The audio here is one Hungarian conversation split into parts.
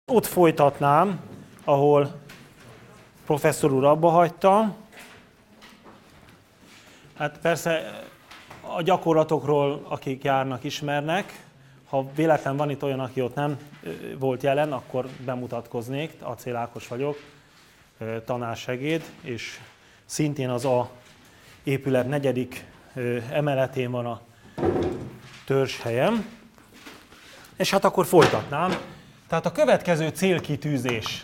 Ott folytatnám, ahol professzor úr abba hagyta. Hát persze a gyakorlatokról, akik járnak, ismernek. Ha véletlen van itt olyan, aki ott nem volt jelen, akkor bemutatkoznék. Acél Ákos vagyok, tanársegéd, és szintén az A épület 4. emeletén van a törzshelyem. És hát akkor folytatnám. Tehát a következő célkitűzés.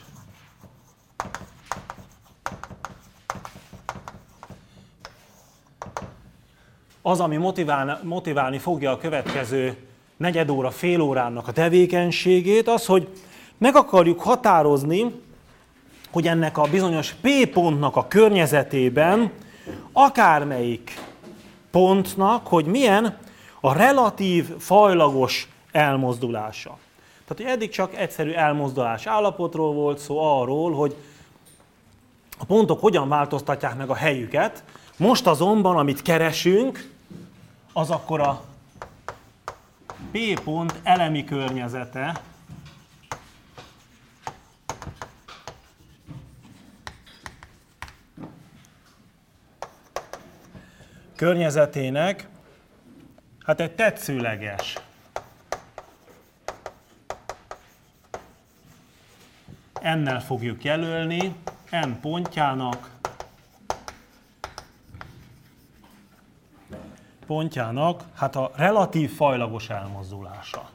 Az, ami motiválni fogja a következő negyed óra, fél órának a tevékenységét, az, hogy meg akarjuk határozni, hogy ennek a bizonyos P pontnak a környezetében akármelyik pontnak, hogy milyen a relatív fajlagos elmozdulása. Tehát, hogy eddig csak egyszerű elmozdulás állapotról volt szó, arról, hogy a pontok hogyan változtatják meg a helyüket. Most azonban, amit keresünk, az akkor a P pont elemi környezete, környezetének, hát egy tetszőleges N-nel fogjuk jelölni, N pontjának hát a relatív fajlagos elmozdulása.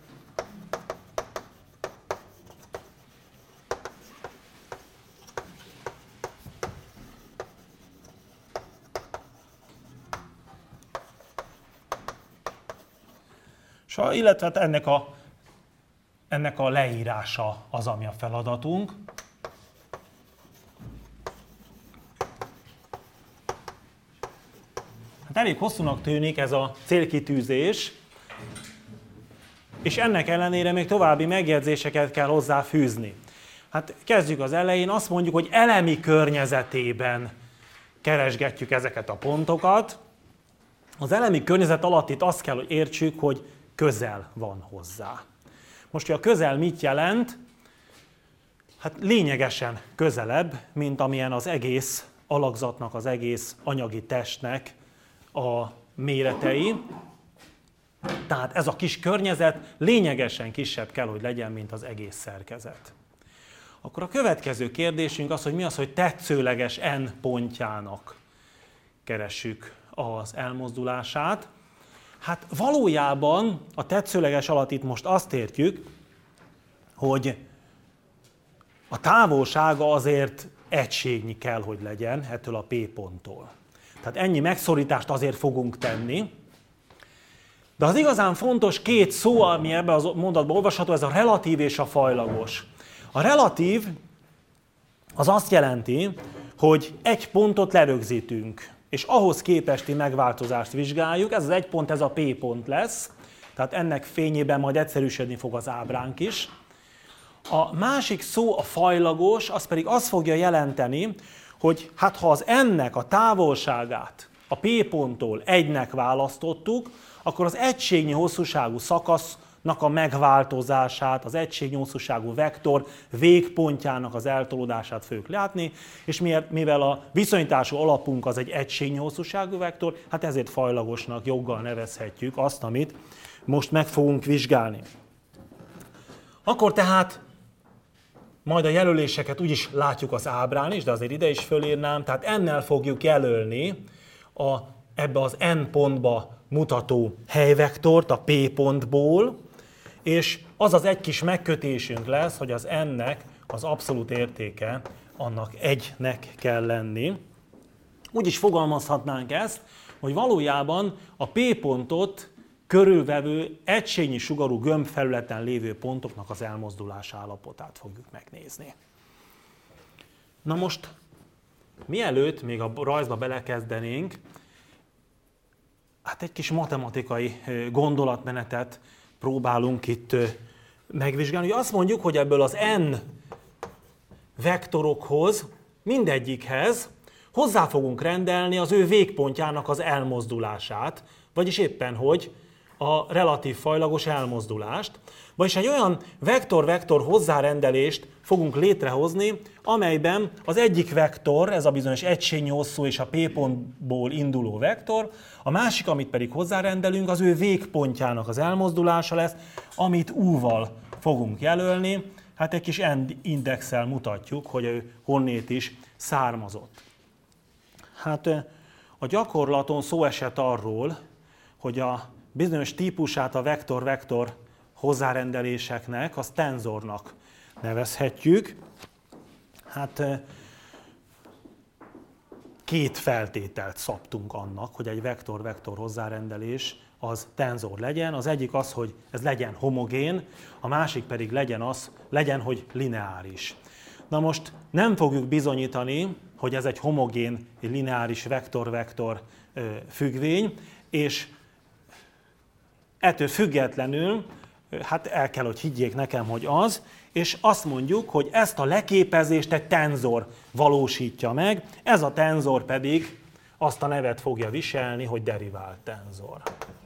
Illetve hát ennek a leírása az, ami a feladatunk. Hát elég hosszúnak tűnik ez a célkitűzés, és ennek ellenére még további megjegyzéseket kell hozzáfűzni. Hát kezdjük az elején, azt mondjuk, hogy elemi környezetében keresgetjük ezeket a pontokat. Az elemi környezet alatt itt azt kell, hogy értsük, hogy közel van hozzá. Most, hogy a közel mit jelent? Hát lényegesen közelebb, mint amilyen az egész alakzatnak, az egész anyagi testnek a méretei. Tehát ez a kis környezet lényegesen kisebb kell, hogy legyen, mint az egész szerkezet. Akkor a következő kérdésünk az, hogy mi az, hogy tetszőleges N pontjának keressük az elmozdulását. Hát valójában a tetszőleges alatt itt most azt értjük, hogy a távolsága azért egységnyi kell, hogy legyen ettől a P ponttól. Tehát ennyi megszorítást azért fogunk tenni. De az igazán fontos két szó, ami ebben a mondatban olvasható, ez a relatív és a fajlagos. A relatív az azt jelenti, hogy egy pontot lerögzítünk, és ahhoz képesti megváltozást vizsgáljuk. Ez az egy pont, ez a P pont lesz, tehát ennek fényében majd egyszerűsödni fog az ábránk is. A másik szó, a fajlagos, az pedig azt fogja jelenteni, hogy hát ha az n-nek a távolságát a P ponttól 1-nek választottuk, akkor az egységnyi hosszúságú szakasznak a megváltozását, az egységnyi hosszúságú vektor végpontjának az eltolódását fogjuk látni, és mivel a viszonyítású alapunk az egy egységnyi hosszúságú vektor, hát ezért fajlagosnak joggal nevezhetjük azt, amit most meg fogunk vizsgálni. Akkor tehát majd a jelöléseket úgyis látjuk az ábrán is, de azért ide is fölírnám, tehát n-nel fogjuk jelölni ebbe az n pontba mutató helyvektort a P pontból, és az az egy kis megkötésünk lesz, hogy az n-nek az abszolút értéke annak 1-nek kell lenni. Úgy is fogalmazhatnánk ezt, hogy valójában a P pontot körülvevő egységnyi sugarú gömbfelületen lévő pontoknak az elmozdulás állapotát fogjuk megnézni. Na most, mielőtt még a rajzba belekezdenénk, hát egy kis matematikai gondolatmenetet próbálunk itt megvizsgálni. Azt mondjuk, hogy ebből az n vektorokhoz, mindegyikhez hozzá fogunk rendelni az ő végpontjának az elmozdulását, vagyis éppen, hogy a relatív fajlagos elmozdulást, vagyis egy olyan vektor-vektor hozzárendelést fogunk létrehozni, amelyben az egyik vektor, ez a bizonyos egységnyi hosszú és a P pontból induló vektor, a másik, amit pedig hozzárendelünk, az ő végpontjának az elmozdulása lesz, amit U-val fogunk jelölni. Hát egy kis indexel mutatjuk, hogy ő honnét is származott. Hát a gyakorlaton szó esett arról, hogy a bizonyos típusát a vektor-vektor hozzárendeléseknek, azt tenzornak nevezhetjük. Hát két feltételt szabtunk annak, hogy egy vektor-vektor hozzárendelés az tenzor legyen. Az egyik az, hogy ez legyen homogén, a másik pedig legyen, hogy lineáris. Na most nem fogjuk bizonyítani, hogy ez egy homogén, lineáris vektor-vektor függvény, és ettől függetlenül, hát el kell, hogy higgyék nekem, hogy az, és azt mondjuk, hogy ezt a leképezést egy tenzor valósítja meg, ez a tenzor pedig azt a nevet fogja viselni, hogy derivált tenzor.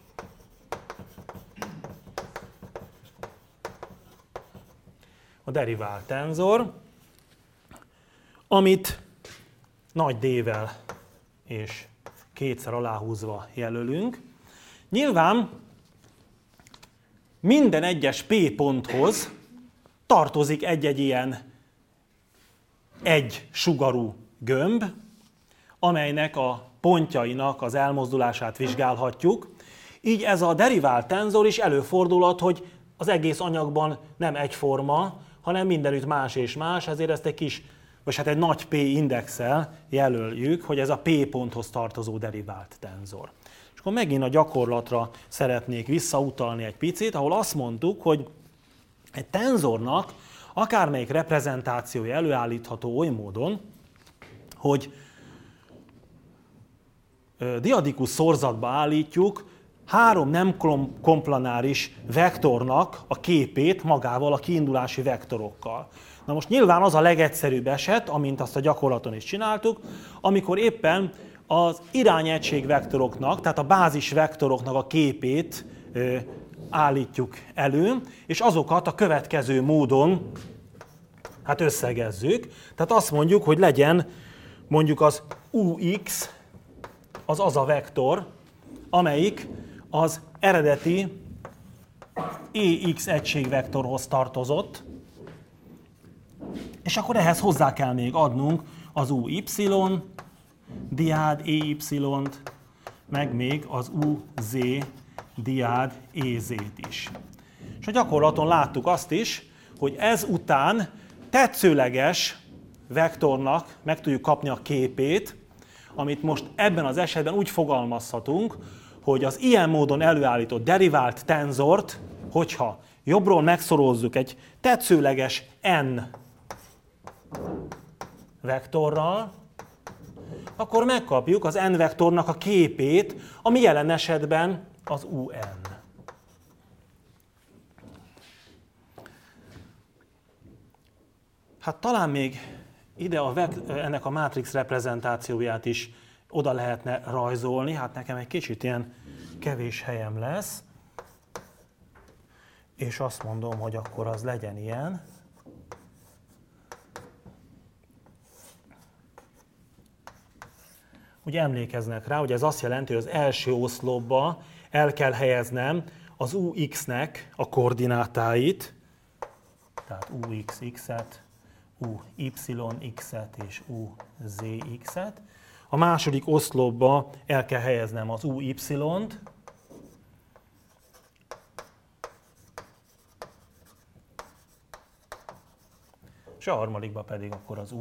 A derivált tenzor, amit nagy D-vel és kétszer aláhúzva jelölünk. Nyilván minden egyes P ponthoz tartozik egy-egy ilyen egy sugarú gömb, amelynek a pontjainak az elmozdulását vizsgálhatjuk. Így ez a derivált tenzor is előfordulhat, hogy az egész anyagban nem egyforma, hanem mindenütt más és más, ezért ezt egy kis, vagy hát egy nagy P indexel jelöljük, hogy ez a P ponthoz tartozó derivált tenzor. És akkor megint a gyakorlatra szeretnék visszautalni egy picit, ahol azt mondtuk, hogy egy tenzornak akármelyik reprezentációja előállítható oly módon, hogy diadikus szorzatba állítjuk három nem komplanáris vektornak a képét magával a kiindulási vektorokkal. Na most nyilván az a legegyszerűbb eset, amint azt a gyakorlaton is csináltuk, amikor éppen az irányegységvektoroknak, tehát a bázis vektoroknak a képét állítjuk elő, és azokat a következő módon hát összegezzük. Tehát azt mondjuk, hogy legyen mondjuk az UX, az a vektor, amelyik az eredeti EX egységvektorhoz tartozott, és akkor ehhez hozzá kell még adnunk az UY, diád EY-t, meg még az UZ diád EZ-t is. És a gyakorlaton láttuk azt is, hogy ez után tetszőleges vektornak meg tudjuk kapni a képét, amit most ebben az esetben úgy fogalmazhatunk, hogy az ilyen módon előállított derivált tenzort, hogyha jobbról megszorozzuk egy tetszőleges n vektorral, akkor megkapjuk az n vektornak a képét, ami jelen esetben az un. Hát talán még ide ennek a mátrix reprezentációját is oda lehetne rajzolni, hát nekem egy kicsit ilyen kevés helyem lesz, és azt mondom, hogy akkor az legyen ilyen. Ugye emlékeznek rá, hogy ez azt jelenti, hogy az első oszlopba el kell helyeznem az UX-nek a koordinátáit, tehát UX-et, UY-x-et és UZ-x-et. A második oszlopba el kell helyeznem az UY-t, és a harmadikba pedig akkor az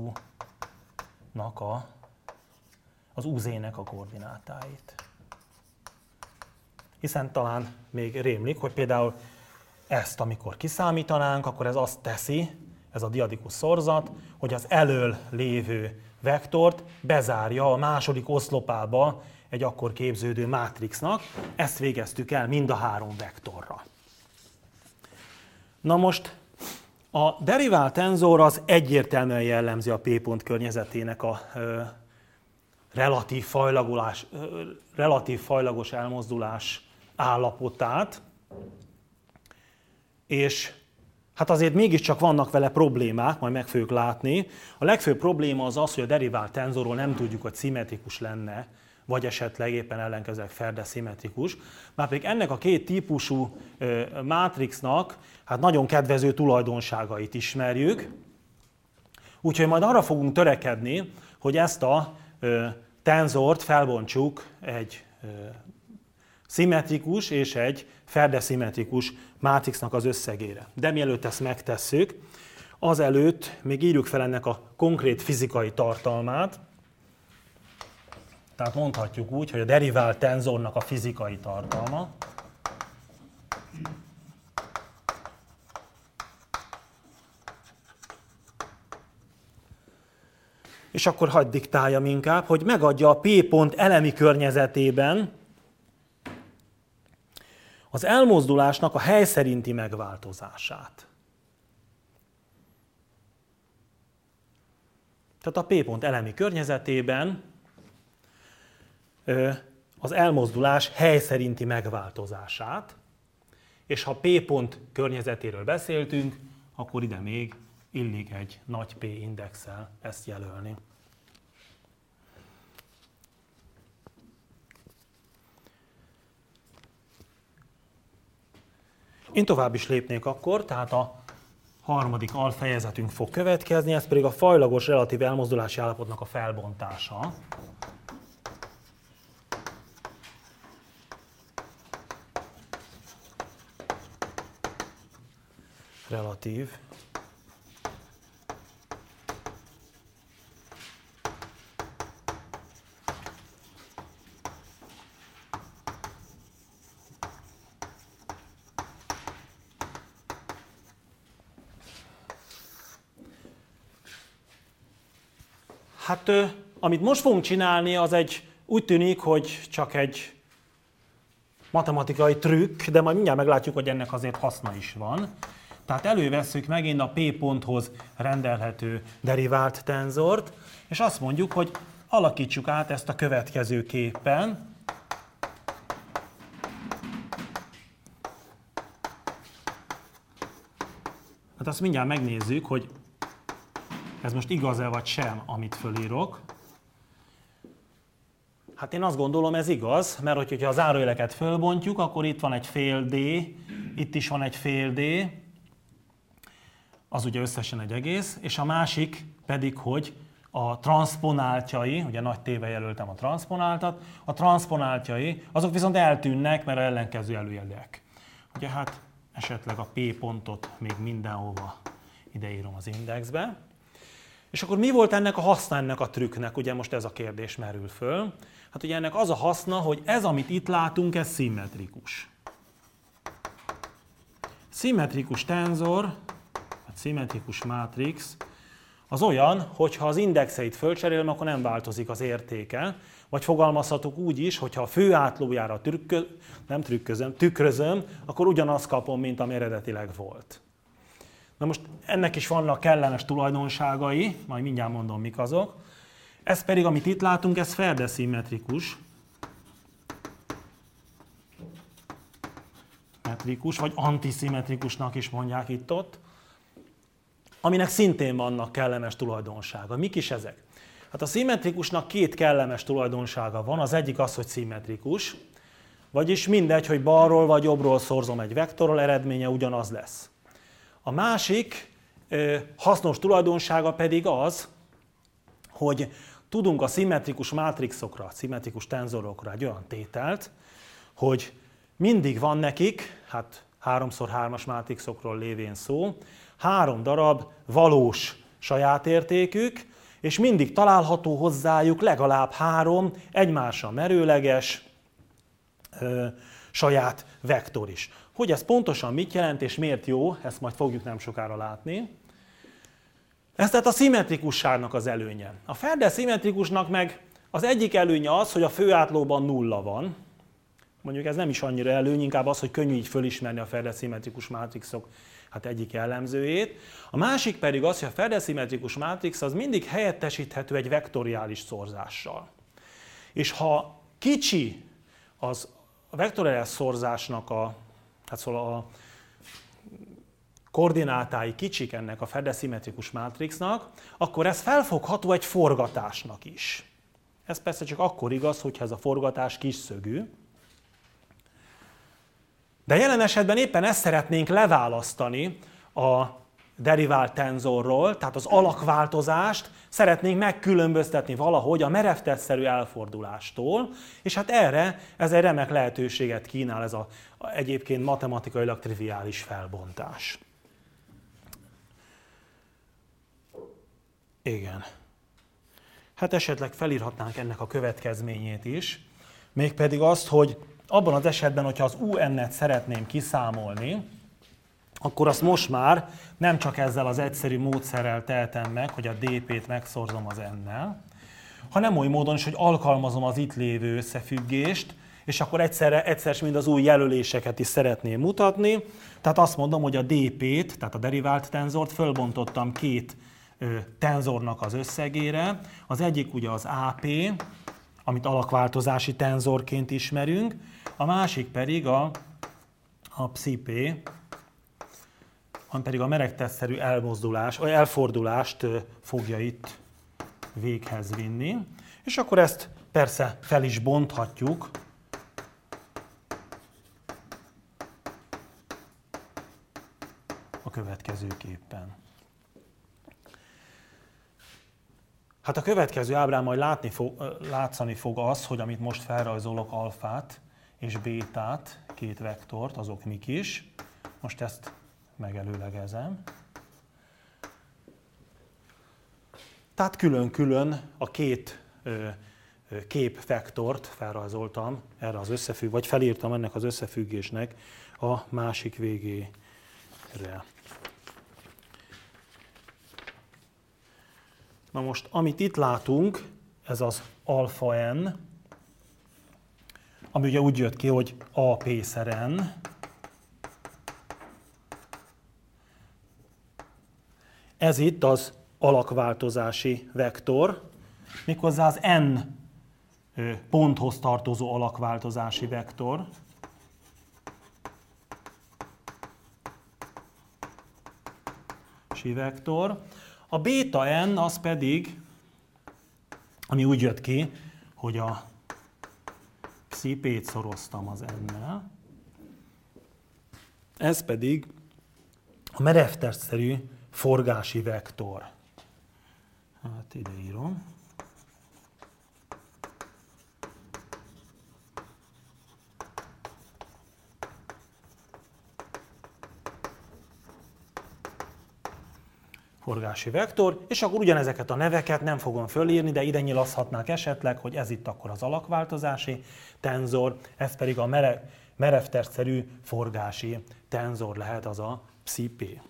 az UZ-nek a koordinátáit. Hiszen talán még rémlik, hogy például ezt, amikor kiszámítanánk, akkor ez azt teszi, ez a diadikus szorzat, hogy az elől lévő vektort bezárja a második oszlopába egy akkor képződő mátrixnak. Ezt végeztük el mind a három vektorra. Na most a derivált tenzor az egyértelműen jellemzi a P pont környezetének a relatív fajlagos elmozdulás állapotát, és hát azért mégiscsak vannak vele problémák, majd meg fogjuk látni. A legfőbb probléma az az, hogy a derivált tenzorról nem tudjuk, hogy szimmetrikus lenne, vagy esetleg éppen ellenkezőleg Ferde szimmetrikus. Márpedig ennek a két típusú mátrixnak hát nagyon kedvező tulajdonságait ismerjük, úgyhogy majd arra fogunk törekedni, hogy ezt a tenzort felbontsuk egy szimmetrikus és egy Ferde-szimmetrikus mátrixnak az összegére. De mielőtt ezt megtesszük, azelőtt még írjuk fel ennek a konkrét fizikai tartalmát. Tehát mondhatjuk úgy, hogy a derivált tenzornak a fizikai tartalma és akkor hagyd diktáljam inkább, hogy megadja a P pont elemi környezetében az elmozdulásnak a hely szerinti megváltozását. Tehát a P pont elemi környezetében az elmozdulás hely szerinti megváltozását, és ha P pont környezetéről beszéltünk, akkor ide még illik egy nagy P indexel ezt jelölni. Én tovább is lépnék akkor, tehát a harmadik alfejezetünk fog következni, ez pedig a fajlagos relatív elmozdulási állapotnak a felbontása. Relatív. Hát, amit most fogunk csinálni, az úgy tűnik, hogy csak egy matematikai trükk, de majd mindjárt meglátjuk, hogy ennek azért haszna is van. Tehát elővesszük megint a P ponthoz rendelhető derivált tenzort, és azt mondjuk, hogy alakítsuk át ezt a következő képen. Hát azt mindjárt megnézzük, hogy ez most igaz-e vagy sem, amit fölírok. Hát én azt gondolom, ez igaz, mert hogyha a zárójeleket fölbontjuk, akkor itt van egy fél D, itt is van egy fél D, az ugye összesen egy egész, és a másik pedig, hogy a transzponáltjai, ugye nagy tével jelöltem a transzponáltat, a transzponáltjai, azok viszont eltűnnek, mert ellenkező előjelek. Ugye hát esetleg a P pontot még mindenhova ideírom az indexbe. És akkor mi volt ennek a haszna, ennek a trükknek? Ugye most ez a kérdés merül föl. Hát ugye ennek az a haszna, hogy ez, amit itt látunk, ez szimmetrikus. Szimmetrikus tenzor, vagy szimmetrikus mátrix, az olyan, hogyha az indexeit fölcserélem, akkor nem változik az értéke. Vagy fogalmazhatok úgy is, hogyha a főátlójára tükrözöm, akkor ugyanazt kapom, mint ami eredetileg volt. Na most ennek is vannak kellemes tulajdonságai, majd mindjárt mondom, mik azok. Ez pedig, amit itt látunk, ez Ferde-szimmetrikus. Vagy antiszimmetrikusnak is mondják itt-ott, aminek szintén vannak kellemes tulajdonsága. Mik is ezek? Hát a szimmetrikusnak két kellemes tulajdonsága van. Az egyik az, hogy szimmetrikus, vagyis mindegy, hogy balról vagy jobbról szorzom egy vektorral, eredménye ugyanaz lesz. A másik hasznos tulajdonsága pedig az, hogy tudunk a szimmetrikus mátrixokra, szimmetrikus tenzorokra egy olyan tételt, hogy mindig van nekik, hát 3x3-as mátrixokról lévén szó, 3 darab valós sajátértékük, és mindig található hozzájuk legalább 3 egymással merőleges saját vektor is. Hogy ez pontosan mit jelent és miért jó, ezt majd fogjuk nem sokára látni. Ez tehát a szimmetrikusságnak az előnye. A Ferde-szimmetrikusnak meg az egyik előnye az, hogy a főátlóban nulla van. Mondjuk ez nem is annyira előny, inkább az, hogy könnyű így fölismerni a Ferde-szimmetrikus mátrixok egyik jellemzőjét. A másik pedig az, hogy a Ferde-szimmetrikus mátrix az mindig helyettesíthető egy vektoriális szorzással. És ha kicsi az vektoreles szorzásnak a koordinátái kicsik ennek a fedeszimmetrikus mátrixnak, akkor ez felfogható egy forgatásnak is. Ez persze csak akkor igaz, hogyha ez a forgatás kisszögű. De jelen esetben éppen ezt szeretnénk leválasztani a derivált tenzorról, tehát az alakváltozást szeretnénk megkülönböztetni valahogy a merevtestszerű elfordulástól, és hát erre ez egy remek lehetőséget kínál ez a egyébként matematikailag triviális felbontás. Igen. Hát esetleg felírhatnánk ennek a következményét is, mégpedig azt, hogy abban az esetben, hogyha az UN-et szeretném kiszámolni, akkor azt most már nem csak ezzel az egyszerű módszerrel tehetem meg, hogy a dp-t megszorzom az n-nel, hanem oly módon is, hogy alkalmazom az itt lévő összefüggést, és akkor egyszer mind az új jelöléseket is szeretném mutatni. Tehát azt mondom, hogy a dp-t, tehát a derivált tenzort fölbontottam két tenzornak az összegére. Az egyik ugye az AP, amit alakváltozási tenzorként ismerünk, a másik pedig a psi-p, ami pedig a meregtestszerű elfordulást fogja itt véghez vinni. És akkor ezt persze fel is bonthatjuk a következőképpen. Hát a következő ábrán majd látszani fog az, hogy amit most felrajzolok alfát és bétát, két vektort, azok mik is. Most ezt megelőlegezem. Tehát külön-külön a két képvektort felrajzoltam erre az összefüggésre, vagy felírtam ennek az összefüggésnek a másik végére. Na most, amit itt látunk, ez az alfa n, ami ugye úgy jött ki, hogy AP-szer n. Ez itt az alakváltozási vektor, méghozzá az n ponthoz tartozó alakváltozási vektor. Vektor. A béta n az pedig, ami úgy jött ki, hogy a psi-p-t szoroztam az n-nel, ez pedig a merevtestszerű forgási vektor. Hát ide írom. Forgási vektor, és akkor ugyanezeket a neveket nem fogom fölírni, de ide nyilaszhatnák esetleg, hogy ez itt akkor az alakváltozási tenzor, ez pedig a merevtestszerű forgási tenzor lehet, az a psi-p.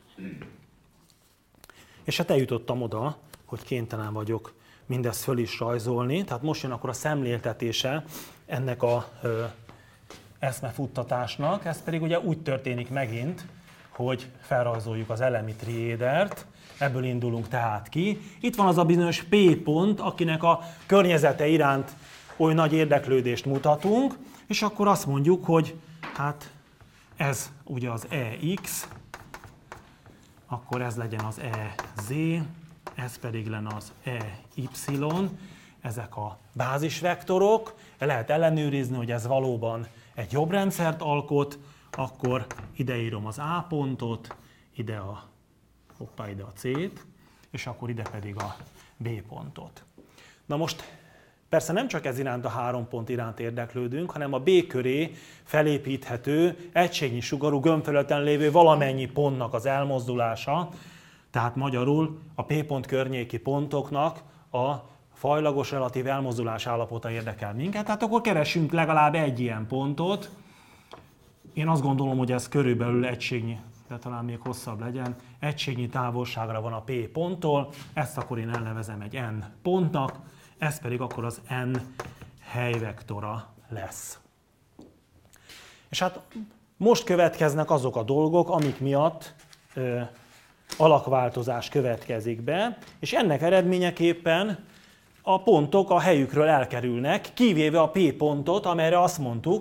És hát eljutottam oda, hogy kénytelen vagyok mindezt föl is rajzolni, tehát most jön akkor a szemléltetése ennek a eszmefuttatásnak, ez pedig ugye úgy történik megint, hogy felrajzoljuk az elemi triédert, ebből indulunk tehát ki. Itt van az a bizonyos P pont, akinek a környezete iránt oly nagy érdeklődést mutatunk, és akkor azt mondjuk, hogy hát ez ugye az EX, akkor ez legyen az EZ, ez pedig lenne az EY, ezek a bázisvektorok, lehet ellenőrizni, hogy ez valóban egy jobbrendszert alkot, akkor ide írom az A pontot, ide a C-t, és akkor ide pedig a B pontot. Na most persze nem csak ez iránt a 3 pont iránt érdeklődünk, hanem a B köré felépíthető, egységnyi sugarú gömbfelületen lévő valamennyi pontnak az elmozdulása, tehát magyarul a P pont környéki pontoknak a fajlagos relatív elmozdulás állapota érdekel minket, tehát akkor keressünk legalább egy ilyen pontot. Én azt gondolom, hogy ez körülbelül egységnyi, de talán még hosszabb legyen, egységnyi távolságra van a P ponttól, ezt akkor én elnevezem egy N pontnak, ez pedig akkor az N helyvektora lesz. És hát most következnek azok a dolgok, amik miatt alakváltozás következik be, és ennek eredményeképpen a pontok a helyükről elkerülnek, kivéve a P pontot, amelyre azt mondtuk,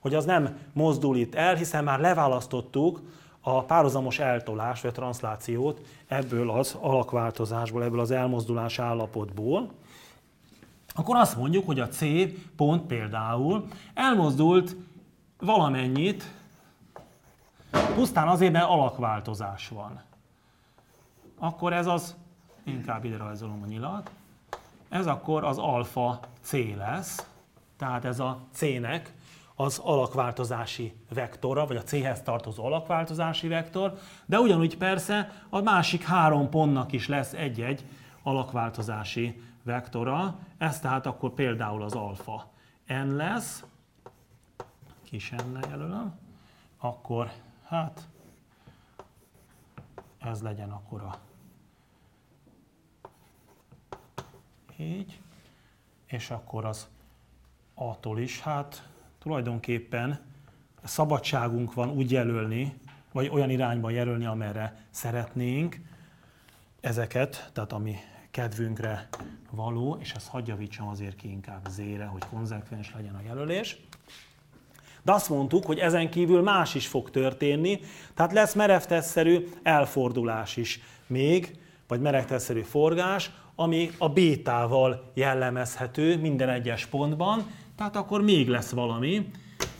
hogy az nem mozdul itt el, hiszen már leválasztottuk a párhuzamos eltolást, vagy transzlációt ebből az alakváltozásból, ebből az elmozdulás állapotból, akkor azt mondjuk, hogy a C pont például elmozdult valamennyit, pusztán azért, mert alakváltozás van. Akkor ez az, inkább ide rajzolom a nyilat, ez akkor az alfa C lesz, tehát ez a C-nek az alakváltozási vektora, vagy a C-hez tartozó alakváltozási vektor, de ugyanúgy persze a másik 3 pontnak is lesz egy-egy alakváltozási vektora, ez tehát akkor például az alfa n lesz, kis n-nel jelölöm, akkor hát ez legyen akkor a így, és akkor az A-tól is, hát tulajdonképpen szabadságunk van úgy jelölni, vagy olyan irányba jelölni, amerre szeretnénk ezeket, tehát ami kedvünkre való, és ezt hadd javítsam azért ki inkább Z-re, hogy konzekvens legyen a jelölés. De azt mondtuk, hogy ezen kívül más is fog történni, tehát lesz merevtestszerű elfordulás is még, vagy merevtestszerű forgás, ami a bétával jellemezhető minden egyes pontban, tehát akkor még lesz valami.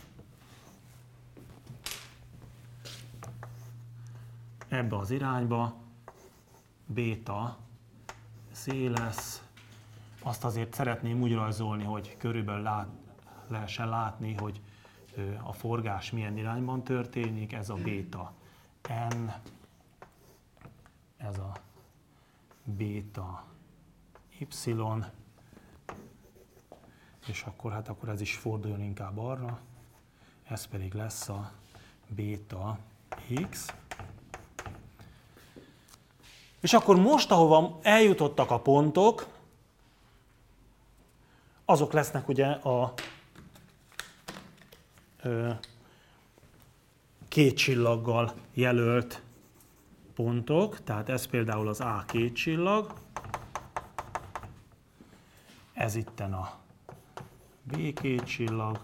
Ebbe az irányba béta C lesz. Azt azért szeretném úgy rajzolni, hogy körülbelül lehessen látni, hogy a forgás milyen irányban történik. Ez a béta N, ez a béta Y, és akkor, hát akkor ez is forduljon inkább arra, ez pedig lesz a béta X. És akkor most, ahova eljutottak a pontok, azok lesznek ugye a két csillaggal jelölt pontok, tehát ez például az A két csillag, ez itten a B két csillag,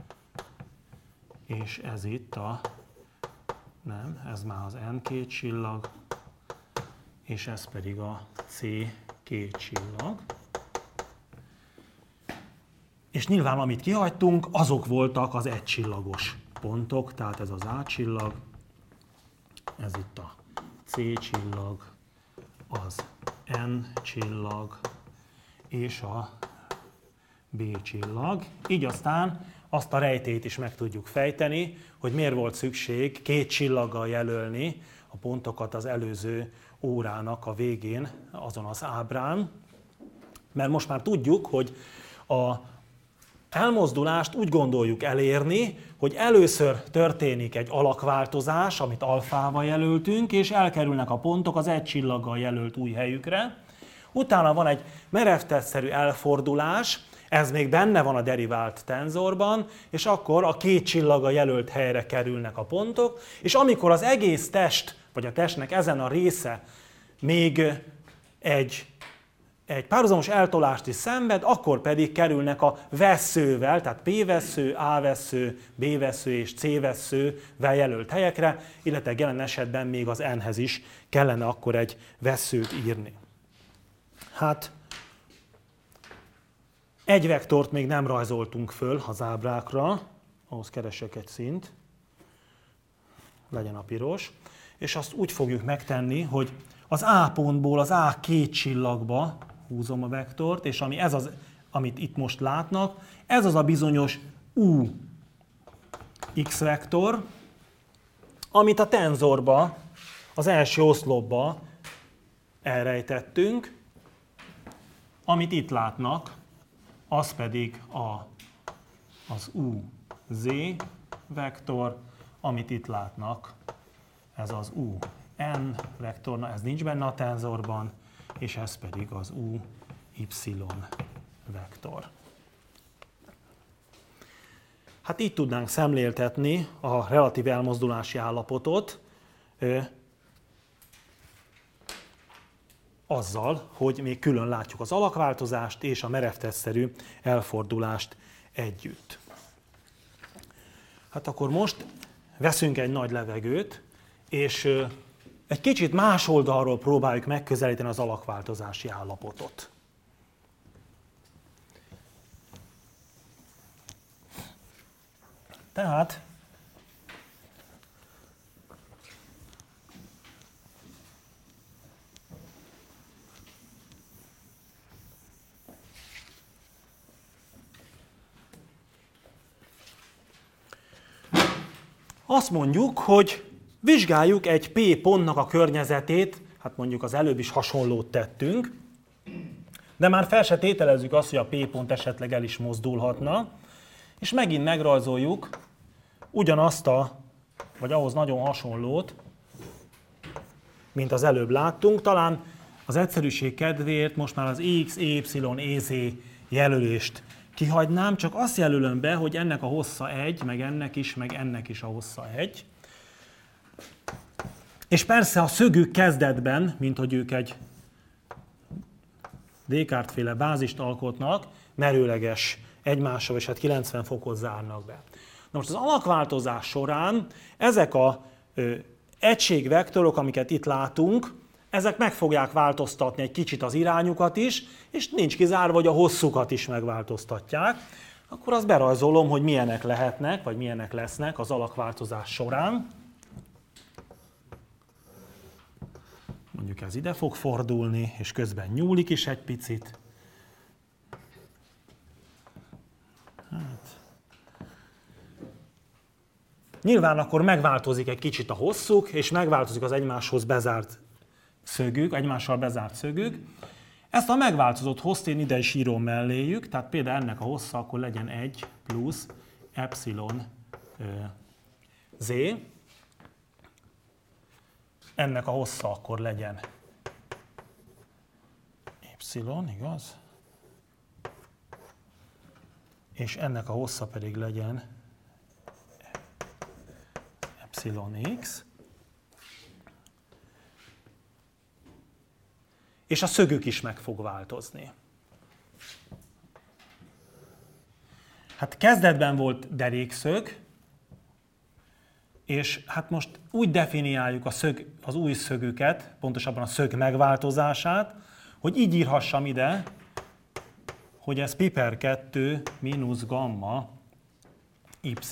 és ez itt a, nem, ez már az N két csillag, és ez pedig a C két csillag. És nyilván, amit kihagytunk, azok voltak az egycsillagos pontok, tehát ez az A csillag, ez itt a C csillag, az N csillag, és a B csillag. Így aztán azt a rejtélyt is meg tudjuk fejteni, hogy miért volt szükség két csillaggal jelölni a pontokat az előző órának a végén azon az ábrán. Mert most már tudjuk, hogy a elmozdulást úgy gondoljuk elérni, hogy először történik egy alakváltozás, amit alfával jelöltünk, és elkerülnek a pontok az egy csillaggal jelölt új helyükre. Utána van egy merevtestszerű elfordulás, ez még benne van a derivált tenzorban, és akkor a két csillaggal jelölt helyre kerülnek a pontok, és amikor az egész test, vagy a testnek ezen a része még egy párhuzamos eltolást is szenved, akkor pedig kerülnek a vesszővel, tehát P-vessző, A-vessző, B-vessző és C-vesszővel jelölt helyekre, illetve jelen esetben még az N-hez is kellene akkor egy vesszőt írni. Hát egy vektort még nem rajzoltunk föl az ábrákra, ahhoz keresek egy színt, legyen a piros, és azt úgy fogjuk megtenni, hogy az A pontból az A két csillagba húzom a vektort, és ami ez az, amit itt most látnak, ez az a bizonyos U X vektor, amit a tenzorba, az első oszlopba elrejtettünk, amit itt látnak, az pedig az U Z vektor, amit itt látnak, ez az U N vektor, ez nincs benne a tenzorban, és ez pedig az U Y vektor. Hát így tudnánk szemléltetni a relatív elmozdulási állapotot azzal, hogy még külön látjuk az alakváltozást és a merevtestszerű elfordulást együtt. Hát akkor most veszünk egy nagy levegőt, és egy kicsit más oldalról próbáljuk megközelíteni az alakváltozási állapotot. Tehát azt mondjuk, hogy vizsgáljuk egy P pontnak a környezetét, hát mondjuk az előbb is hasonlót tettünk, de már fel se tételezzük azt, hogy a P pont esetleg el is mozdulhatna, és megint megrajzoljuk ugyanazt vagy ahhoz nagyon hasonlót, mint az előbb láttunk. Talán az egyszerűség kedvéért most már az X, EY, EZ jelölést kihagynám, csak azt jelölöm be, hogy ennek a hossza 1, meg ennek is a hossza 1. És persze a szögük kezdetben, mint hogy ők egy Descartes-féle bázist alkotnak, merőleges egymással, és hát 90 fokot zárnak be. Na most az alakváltozás során ezek az egységvektorok, amiket itt látunk, ezek meg fogják változtatni egy kicsit az irányukat is, és nincs kizárva, hogy a hosszukat is megváltoztatják. Akkor azt berajzolom, hogy milyenek lehetnek, vagy milyenek lesznek az alakváltozás során. Mondjuk ez ide fog fordulni, és közben nyúlik is egy picit. Nyilván akkor megváltozik egy kicsit a hosszuk, és megváltozik az egymáshoz bezárt szögük, egymással bezárt szögük. Ezt a megváltozott hosszt én ide is írom melléjük, tehát például ennek a hossza akkor legyen 1 plusz epsilon z. Ennek a hossza akkor legyen y, igaz? És ennek a hossza pedig legyen epsilon(x). És a szögük is meg fog változni. Hát kezdetben volt derékszög, és hát most úgy definiáljuk az új szögüket, pontosabban a szög megváltozását, hogy így írhassam ide, hogy ez pi/2 mínusz gamma yz.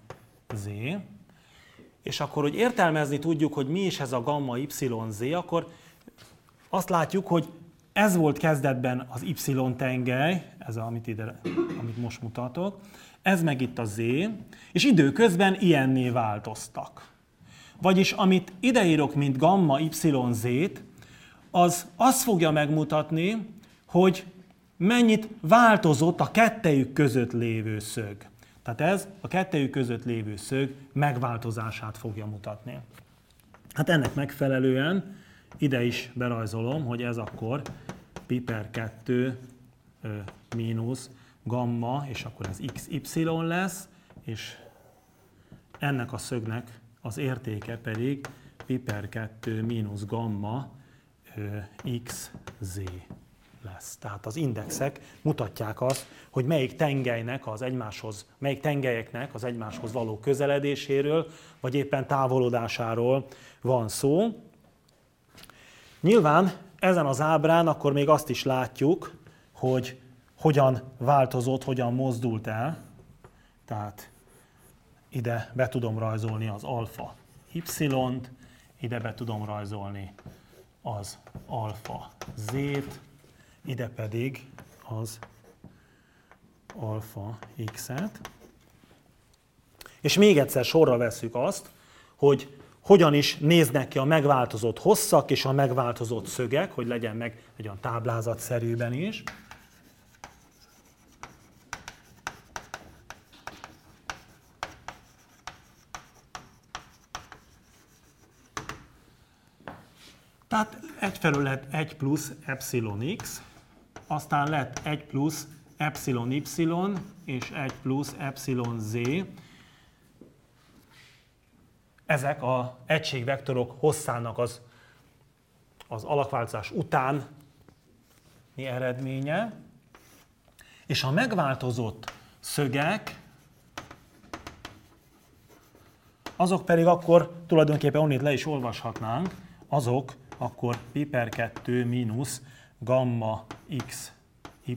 És akkor, hogy értelmezni tudjuk, hogy mi is ez a gamma yz, akkor azt látjuk, hogy ez volt kezdetben az y-tengely, ez amit most mutatok, ez meg itt a z, és időközben ilyenné változtak. Vagyis amit ideírok, mint gamma yz-t, az azt fogja megmutatni, hogy mennyit változott a kettejük között lévő szög. Tehát ez a kettejük között lévő szög megváltozását fogja mutatni. Hát ennek megfelelően ide is berajzolom, hogy ez akkor pi/2 mínusz gamma, és akkor ez xy lesz, és ennek a szögnek az értéke pedig pi/2 mínusz gamma xz lesz. Tehát az indexek mutatják azt, hogy melyik tengelyeknek az egymáshoz való közeledéséről, vagy éppen távolodásáról van szó. Nyilván ezen az ábrán akkor még azt is látjuk, hogy hogyan változott, hogyan mozdult el. Tehát ide be tudom rajzolni az alfa y-t, ide be tudom rajzolni az alfa z-t, ide pedig az alfa x-et. És még egyszer sorra vesszük azt, hogy hogyan is néznek ki a megváltozott hosszak és a megváltozott szögek, hogy legyen meg egy olyan táblázatszerűben is. Tehát egyfelől lett 1 plusz epsilon x, aztán lett 1 plusz epsilon y és 1 plusz epsilon z. Ezek az egységvektorok hosszának az alakváltozás utáni eredménye, és a megváltozott szögek azok pedig akkor tulajdonképpen onnét le is olvashatnánk, azok akkor pi per 2 mínusz gamma x y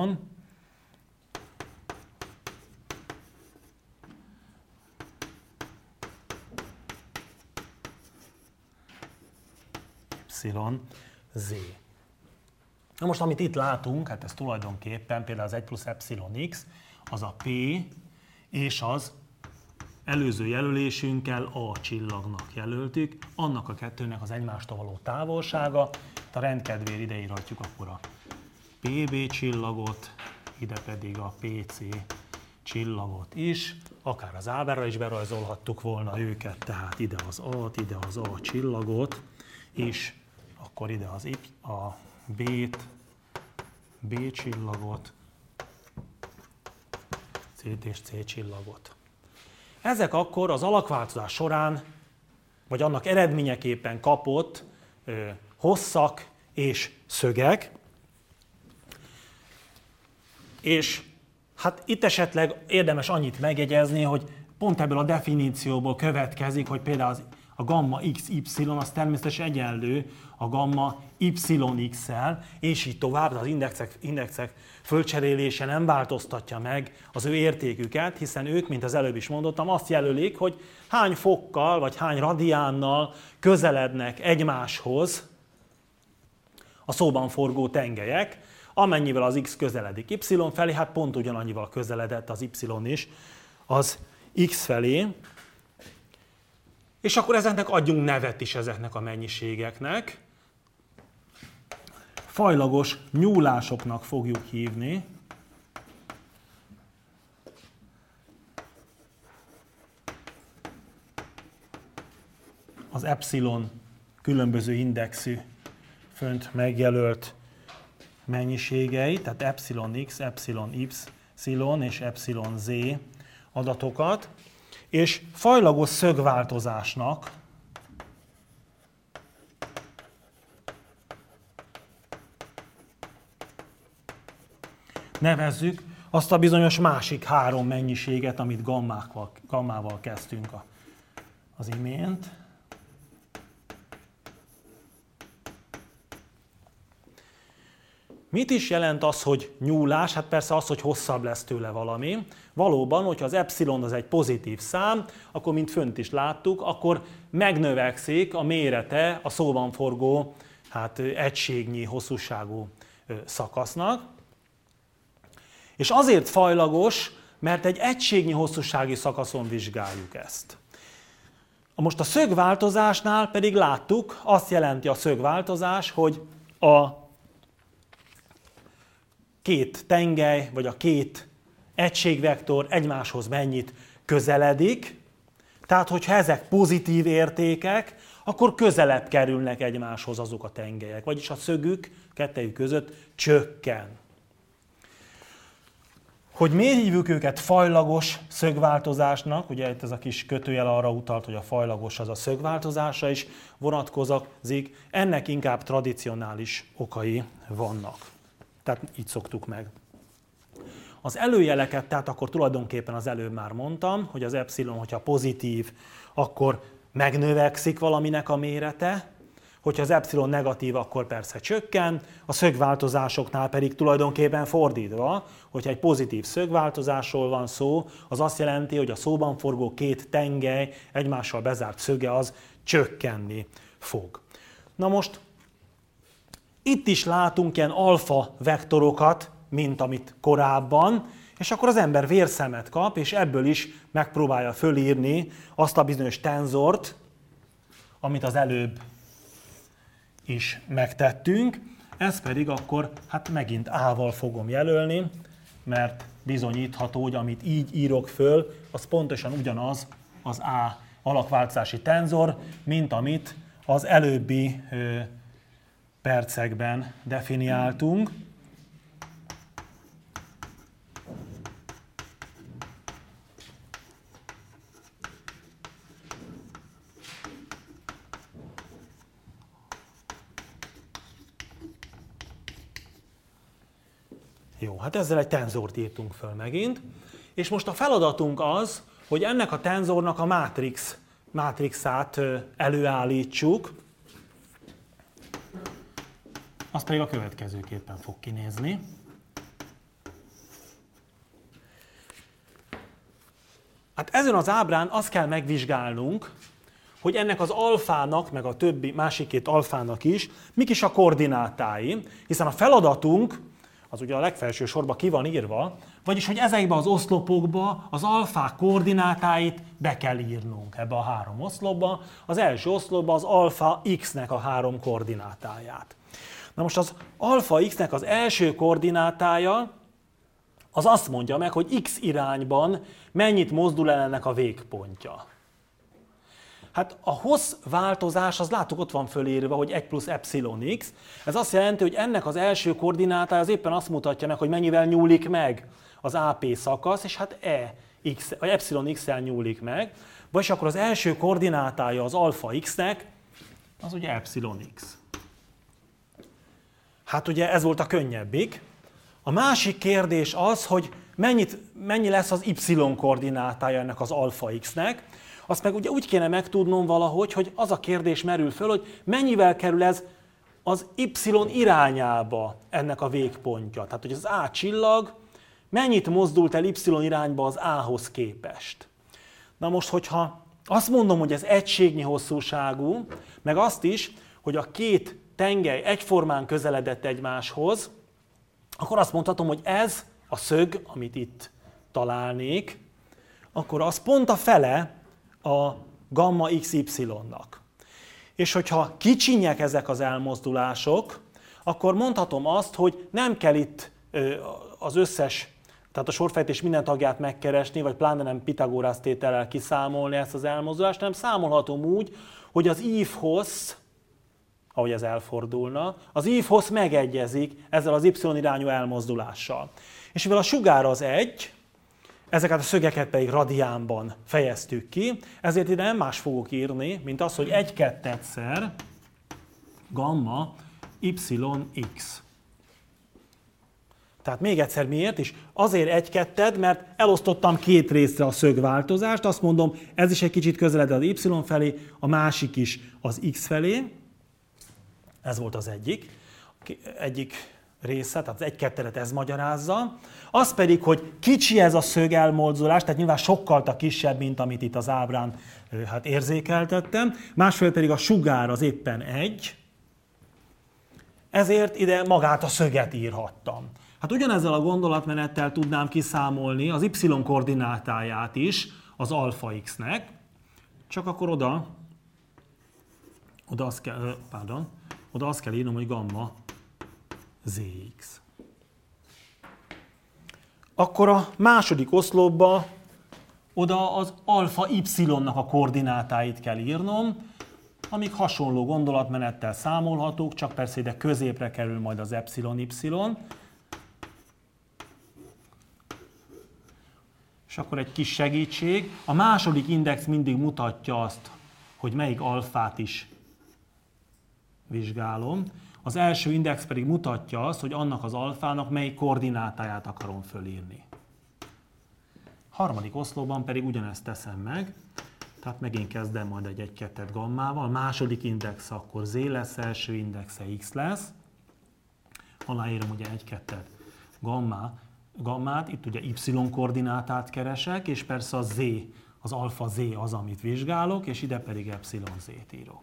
z. Na most, amit itt látunk, hát ez tulajdonképpen például az 1 plusz epsilon-x, az a P és az előző jelölésünkkel A csillagnak jelöltük, annak a kettőnek az egymástól való távolsága. A rendkedvéért ide írhatjuk akkor a PB csillagot, ide pedig a PC csillagot is, akár az ábrára is berajzolhattuk volna őket, tehát ide az A-t, ide az A csillagot, és akkor ide az a B-t, B csillagot, C-t és C csillagot. Ezek akkor az alakváltozás során, vagy annak eredményeképpen kapott hosszak és szögek, és hát itt esetleg érdemes annyit megjegyezni, hogy pont ebből a definícióból következik, hogy például a gamma xy az természetesen egyenlő a gamma yx-szel, és így tovább, az indexek fölcserélése nem változtatja meg az ő értéküket, hiszen ők, mint az előbb is mondottam, azt jelölik, hogy hány fokkal vagy hány radiánnal közelednek egymáshoz a szóban forgó tengelyek, amennyivel az x közeledik y felé, hát pont ugyanannyival közeledett az y is az x felé, és akkor ezeknek adjunk nevet is ezeknek a mennyiségeknek. Fajlagos nyúlásoknak fogjuk hívni. Az epsilon különböző indexű fönt megjelölt mennyiségei, tehát epsilon x, epsilon y és epsilon z adatokat, és fajlagos szögváltozásnak nevezzük azt a bizonyos másik három mennyiséget, amit gammával kezdtünk az imént. Mit is jelent az, hogy nyúlás? Hát persze az, hogy hosszabb lesz tőle valami. Valóban, hogyha az epsilon az egy pozitív szám, akkor, mint fönt is láttuk, akkor megnövekszik a mérete a szóban forgó egységnyi hosszúságú szakasznak. És azért fajlagos, mert egy egységnyi hosszúsági szakaszon vizsgáljuk ezt. Most a szögváltozásnál pedig láttuk, azt jelenti a szögváltozás, hogy a két tengely, vagy a két egységvektor egymáshoz mennyit közeledik. Tehát, hogyha ezek pozitív értékek, akkor közelebb kerülnek egymáshoz azok a tengelyek, vagyis a szögük kettejük között csökken. Hogy miért hívjuk őket fajlagos szögváltozásnak, ugye itt ez a kis kötőjel arra utalt, hogy a fajlagos az a szögváltozásra is vonatkozik, ennek inkább tradicionális okai vannak. Tehát így szoktuk meg. Az előjeleket, tehát akkor tulajdonképpen az előbb már mondtam, hogy az epsilon, hogyha pozitív, akkor megnövekszik valaminek a mérete, hogyha az epsilon negatív, akkor persze csökken, a szögváltozásoknál pedig tulajdonképpen fordítva, hogyha egy pozitív szögváltozásról van szó, az azt jelenti, hogy a szóban forgó két tengely egymással bezárt szöge az csökkenni fog. Na most itt is látunk ilyen alfa vektorokat, mint amit korábban, és akkor az ember vérszemet kap, és ebből is megpróbálja fölírni azt a bizonyos tenzort, amit az előbb is megtettünk. Ez pedig akkor megint A-val fogom jelölni, mert bizonyítható, hogy amit így írok föl, az pontosan ugyanaz az A alakváltozási tenzor, mint amit az előbbi percekben definiáltunk. Jó, hát ezzel egy tenzort írtunk föl megint, és most a feladatunk az, hogy ennek a tenzornak a mátrix mátrixát előállítsuk, az pedig a következőképpen fog kinézni. Hát ezen az ábrán azt kell megvizsgálnunk, hogy ennek az alfának, meg a többi másik két alfának is, mik is a koordinátái, hiszen a feladatunk, az ugye a legfelső sorban ki van írva, vagyis hogy ezekbe az oszlopokba az alfák koordinátáit be kell írnunk ebbe a 3 oszlopba. Az első oszlopba az alfa x-nek a 3 koordinátáját. Na most az alfa x-nek az első koordinátája az azt mondja meg, hogy x irányban mennyit mozdul el ennek a végpontja. Hát a hossz változás, az láttuk, ott van fölírva, hogy 1 plusz epsilon x. Ez azt jelenti, hogy ennek az első koordinátája az éppen azt mutatja meg, hogy mennyivel nyúlik meg az AP szakasz, és hát epsilon x-el nyúlik meg. Vagyis akkor az első koordinátája az alfa x-nek, az ugye epsilon x. Hát ugye ez volt a könnyebbik. A másik kérdés az, hogy mennyi lesz az y koordinátája ennek az alfa x-nek. Azt meg ugye úgy kéne megtudnom valahogy, hogy az a kérdés merül föl, hogy mennyivel kerül ez az y irányába ennek a végpontja. Tehát, hogy az A csillag mennyit mozdult el y irányba az A-hoz képest. Na most, hogyha azt mondom, hogy ez egységnyi hosszúságú, meg azt is, hogy a két tengely egyformán közeledett egymáshoz, akkor azt mondhatom, hogy ez a szög, amit itt találnék, akkor az pont a fele a gamma XY-nak. És hogyha kicsinyek ezek az elmozdulások, akkor mondhatom azt, hogy nem kell itt az összes, tehát a sorfejtés minden tagját megkeresni, vagy pláne nem Pitagórasz tétellel kiszámolni ezt az elmozdulást, hanem számolhatom úgy, hogy az ívhossz, ahogy ez elfordulna, az ívhossz megegyezik ezzel az y irányú elmozdulással. És mivel a sugár az 1, ezeket a szögeket pedig radiánban fejeztük ki, ezért ide nem más fogok írni, mint az, hogy 1/2-szer gamma YX. Tehát még egyszer miért is? Azért 1/2, mert elosztottam két részre a szögváltozást, azt mondom, ez is egy kicsit közeled az Y felé, a másik is az X felé. Ez volt az egyik része, tehát az 1/2-et ez magyarázza. Az pedig, hogy kicsi ez a szög elmozdulás, tehát nyilván sokkal kisebb, mint amit itt az ábrán érzékeltettem. Másfél pedig a sugár az éppen 1, ezért ide magát a szöget írhattam. Hát ugyanezzel a gondolatmenettel tudnám kiszámolni az y koordinátáját is az alfa x-nek, csak akkor oda azt kell írnom, hogy gamma zx. Akkor a második oszlopba oda az alfa y-nak a koordinátáit kell írnom, amik hasonló gondolatmenettel számolhatók, csak persze ide középre kerül majd az epsilon y. És akkor egy kis segítség. A második index mindig mutatja azt, hogy melyik alfát is vizsgálom. Az első index pedig mutatja azt, hogy annak az alfának melyik koordinátáját akarom fölírni. Harmadik oszlopban pedig ugyanezt teszem meg, tehát megint kezdem majd egy 1/2 gammával. Második index akkor z lesz, első indexe x lesz. Aláírom ugye 1/2 gammát, itt ugye y koordinátát keresek, és persze a z, az alfa z az, amit vizsgálok, és ide pedig epsilon z-t írok.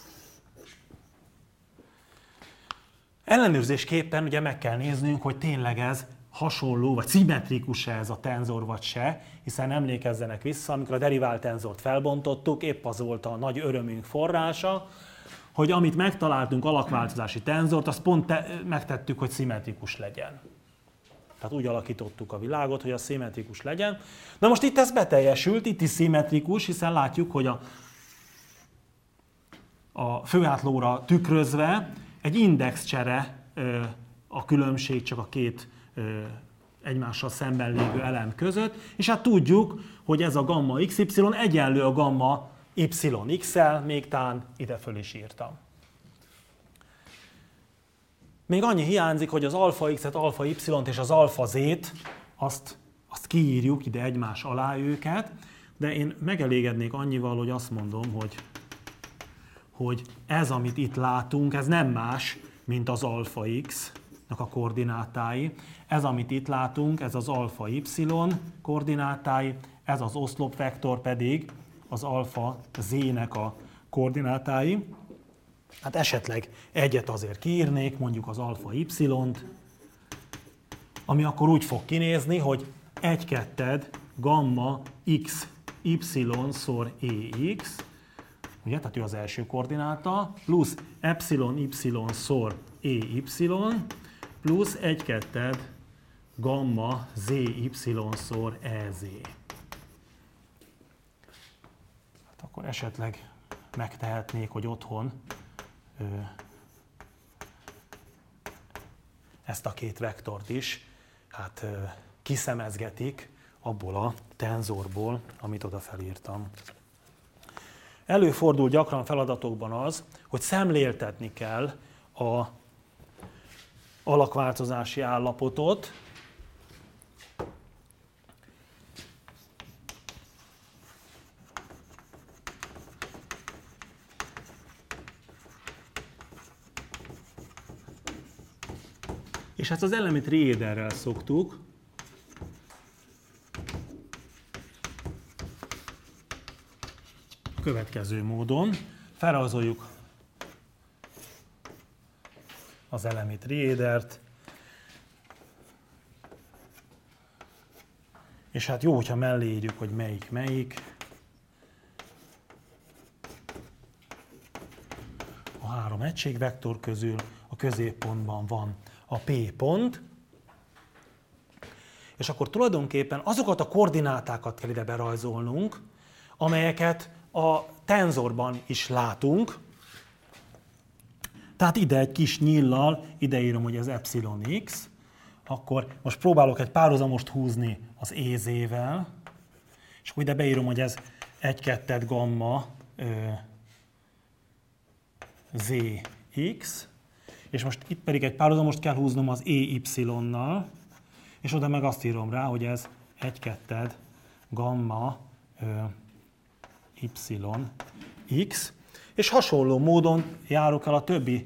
Ellenőrzésképpen ugye meg kell néznünk, hogy tényleg ez hasonló, vagy szimmetrikus-e ez a tenzor, vagy se, hiszen emlékezzenek vissza, amikor a derivált tenzort felbontottuk, épp az volt a nagy örömünk forrása, hogy amit megtaláltunk alakváltozási tenzort, azt pont megtettük, hogy szimmetrikus legyen. Tehát úgy alakítottuk a világot, hogy az szimmetrikus legyen. Na most itt ez beteljesült, itt is szimmetrikus, hiszen látjuk, hogy a főátlóra tükrözve egy indexcsere a különbség csak a két egymással szemben lévő elem között, és hát tudjuk, hogy ez a gamma xy egyenlő a gamma yx-el, még talán ide föl is írtam. Még annyi hiányzik, hogy az alfa x-et, alfa y-t és az alfa z-t, azt kiírjuk ide egymás alá őket, de én megelégednék annyival, hogy azt mondom, hogy ez, amit itt látunk, ez nem más, mint az alfa x-nak a koordinátái. Ez, amit itt látunk, ez az alfa y koordinátái, ez az oszlopvektor pedig az alfa z-nek a koordinátái. Hát esetleg egyet azért kiírnék, mondjuk az alfa y-t, ami akkor úgy fog kinézni, hogy 1/2 gamma x y szor ex, ugye, tehát ő az első koordináta, plusz epsilon y szor ey, plusz 1/2 gamma zy szor ez. Hát akkor esetleg megtehetnék, hogy otthon ezt a két vektort is kiszemezgetik abból a tenzorból, amit oda felírtam. Előfordul gyakran feladatokban az, hogy szemléltetni kell a alakváltozási állapotot, és ezt az elemi triéderrel szoktuk. Következő módon felrajzoljuk az elemi triédert, és hát jó, hogyha mellé írjuk, hogy melyik. A három egységvektor közül a középpontban van a P pont, és akkor tulajdonképpen azokat a koordinátákat kell ide berajzolnunk, amelyeket a tenzorban is látunk. Tehát ide egy kis nyíllal, ide írom, hogy ez epsilon x, akkor most próbálok egy párhuzamost húzni az EZ-vel, és akkor ide beírom, hogy ez 1/2 gamma zx, és most itt pedig egy párhuzamost kell húznom az EY-nal, és oda meg azt írom rá, hogy ez 1/2 gamma yx, és hasonló módon járok el a többi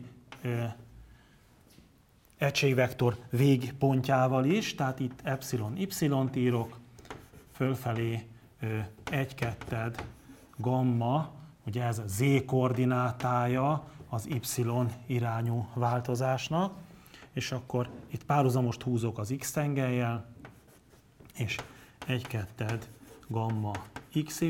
egységvektor végpontjával is, tehát itt epsilon y-t írok, fölfelé 1/2 gamma, ugye ez a z koordinátája az y irányú változásnak, és akkor itt párhuzamost húzok az x-tengellyel, és 1/2 gamma xy,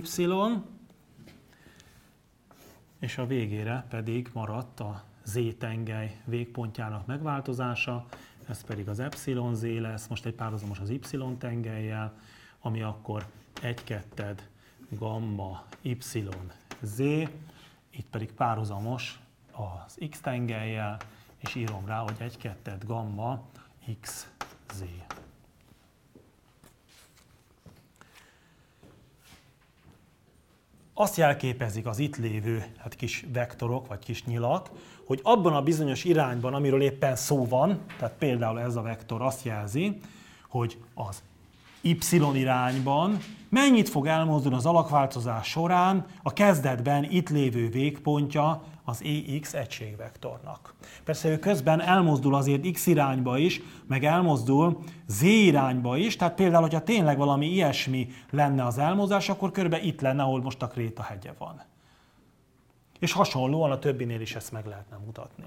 és a végére pedig maradt a z-tengely végpontjának megváltozása, ez pedig az epsilon z lesz, most egy párhuzamos az y-tengellyel, ami akkor 1/2 gamma yz, itt pedig párhuzamos az x-tengellyel, és írom rá, hogy 1/2 gamma xz. Azt jelképezik az itt lévő kis vektorok, vagy kis nyilak, hogy abban a bizonyos irányban, amiről éppen szó van, tehát például ez a vektor azt jelzi, hogy az y irányban mennyit fog elmozdulni az alakváltozás során a kezdetben itt lévő végpontja az EX egységvektornak. Persze ő közben elmozdul azért x irányba is, meg elmozdul z irányba is, tehát például, hogyha tényleg valami ilyesmi lenne az elmozdulás, akkor körülbelül itt lenne, ahol most a Kréta hegye van. És hasonlóan a többinél is ezt meg lehetne mutatni.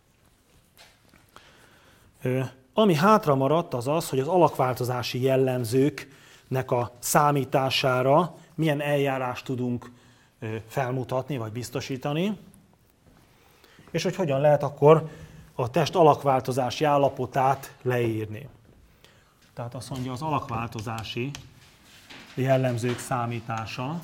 Ami hátra maradt, az az, hogy az alakváltozási jellemzőknek a számítására milyen eljárást tudunk felmutatni vagy biztosítani, és hogy hogyan lehet akkor a test alakváltozási állapotát leírni. Tehát azt mondja, az alakváltozási jellemzők számítása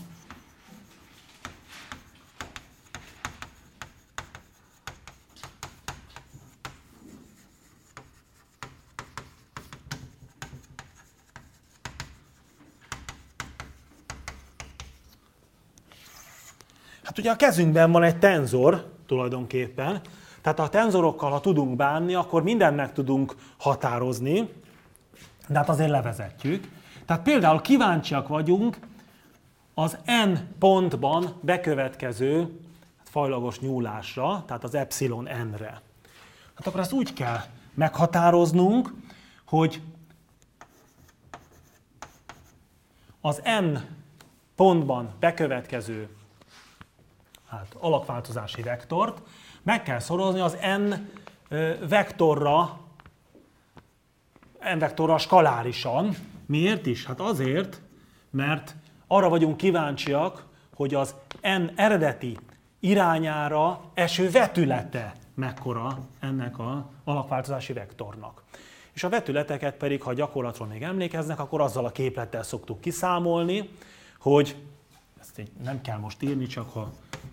hát ugye a kezünkben van egy tenzor tulajdonképpen, tehát a tenzorokkal, ha tudunk bánni, akkor mindent meg tudunk határozni, de hát azért levezetjük. Tehát például kíváncsiak vagyunk az n pontban bekövetkező fajlagos nyúlásra, tehát az epsilon n-re. Hát akkor ezt úgy kell meghatároznunk, hogy az n pontban bekövetkező alakváltozási vektort meg kell szorozni az n vektorra skalárisan. Miért is? Hát azért, mert arra vagyunk kíváncsiak, hogy az n eredeti irányára eső vetülete mekkora ennek az alakváltozási vektornak. És a vetületeket pedig, ha gyakorlatról még emlékeznek, akkor azzal a képlettel szoktuk kiszámolni, hogy ezt így nem kell most írni, csak ha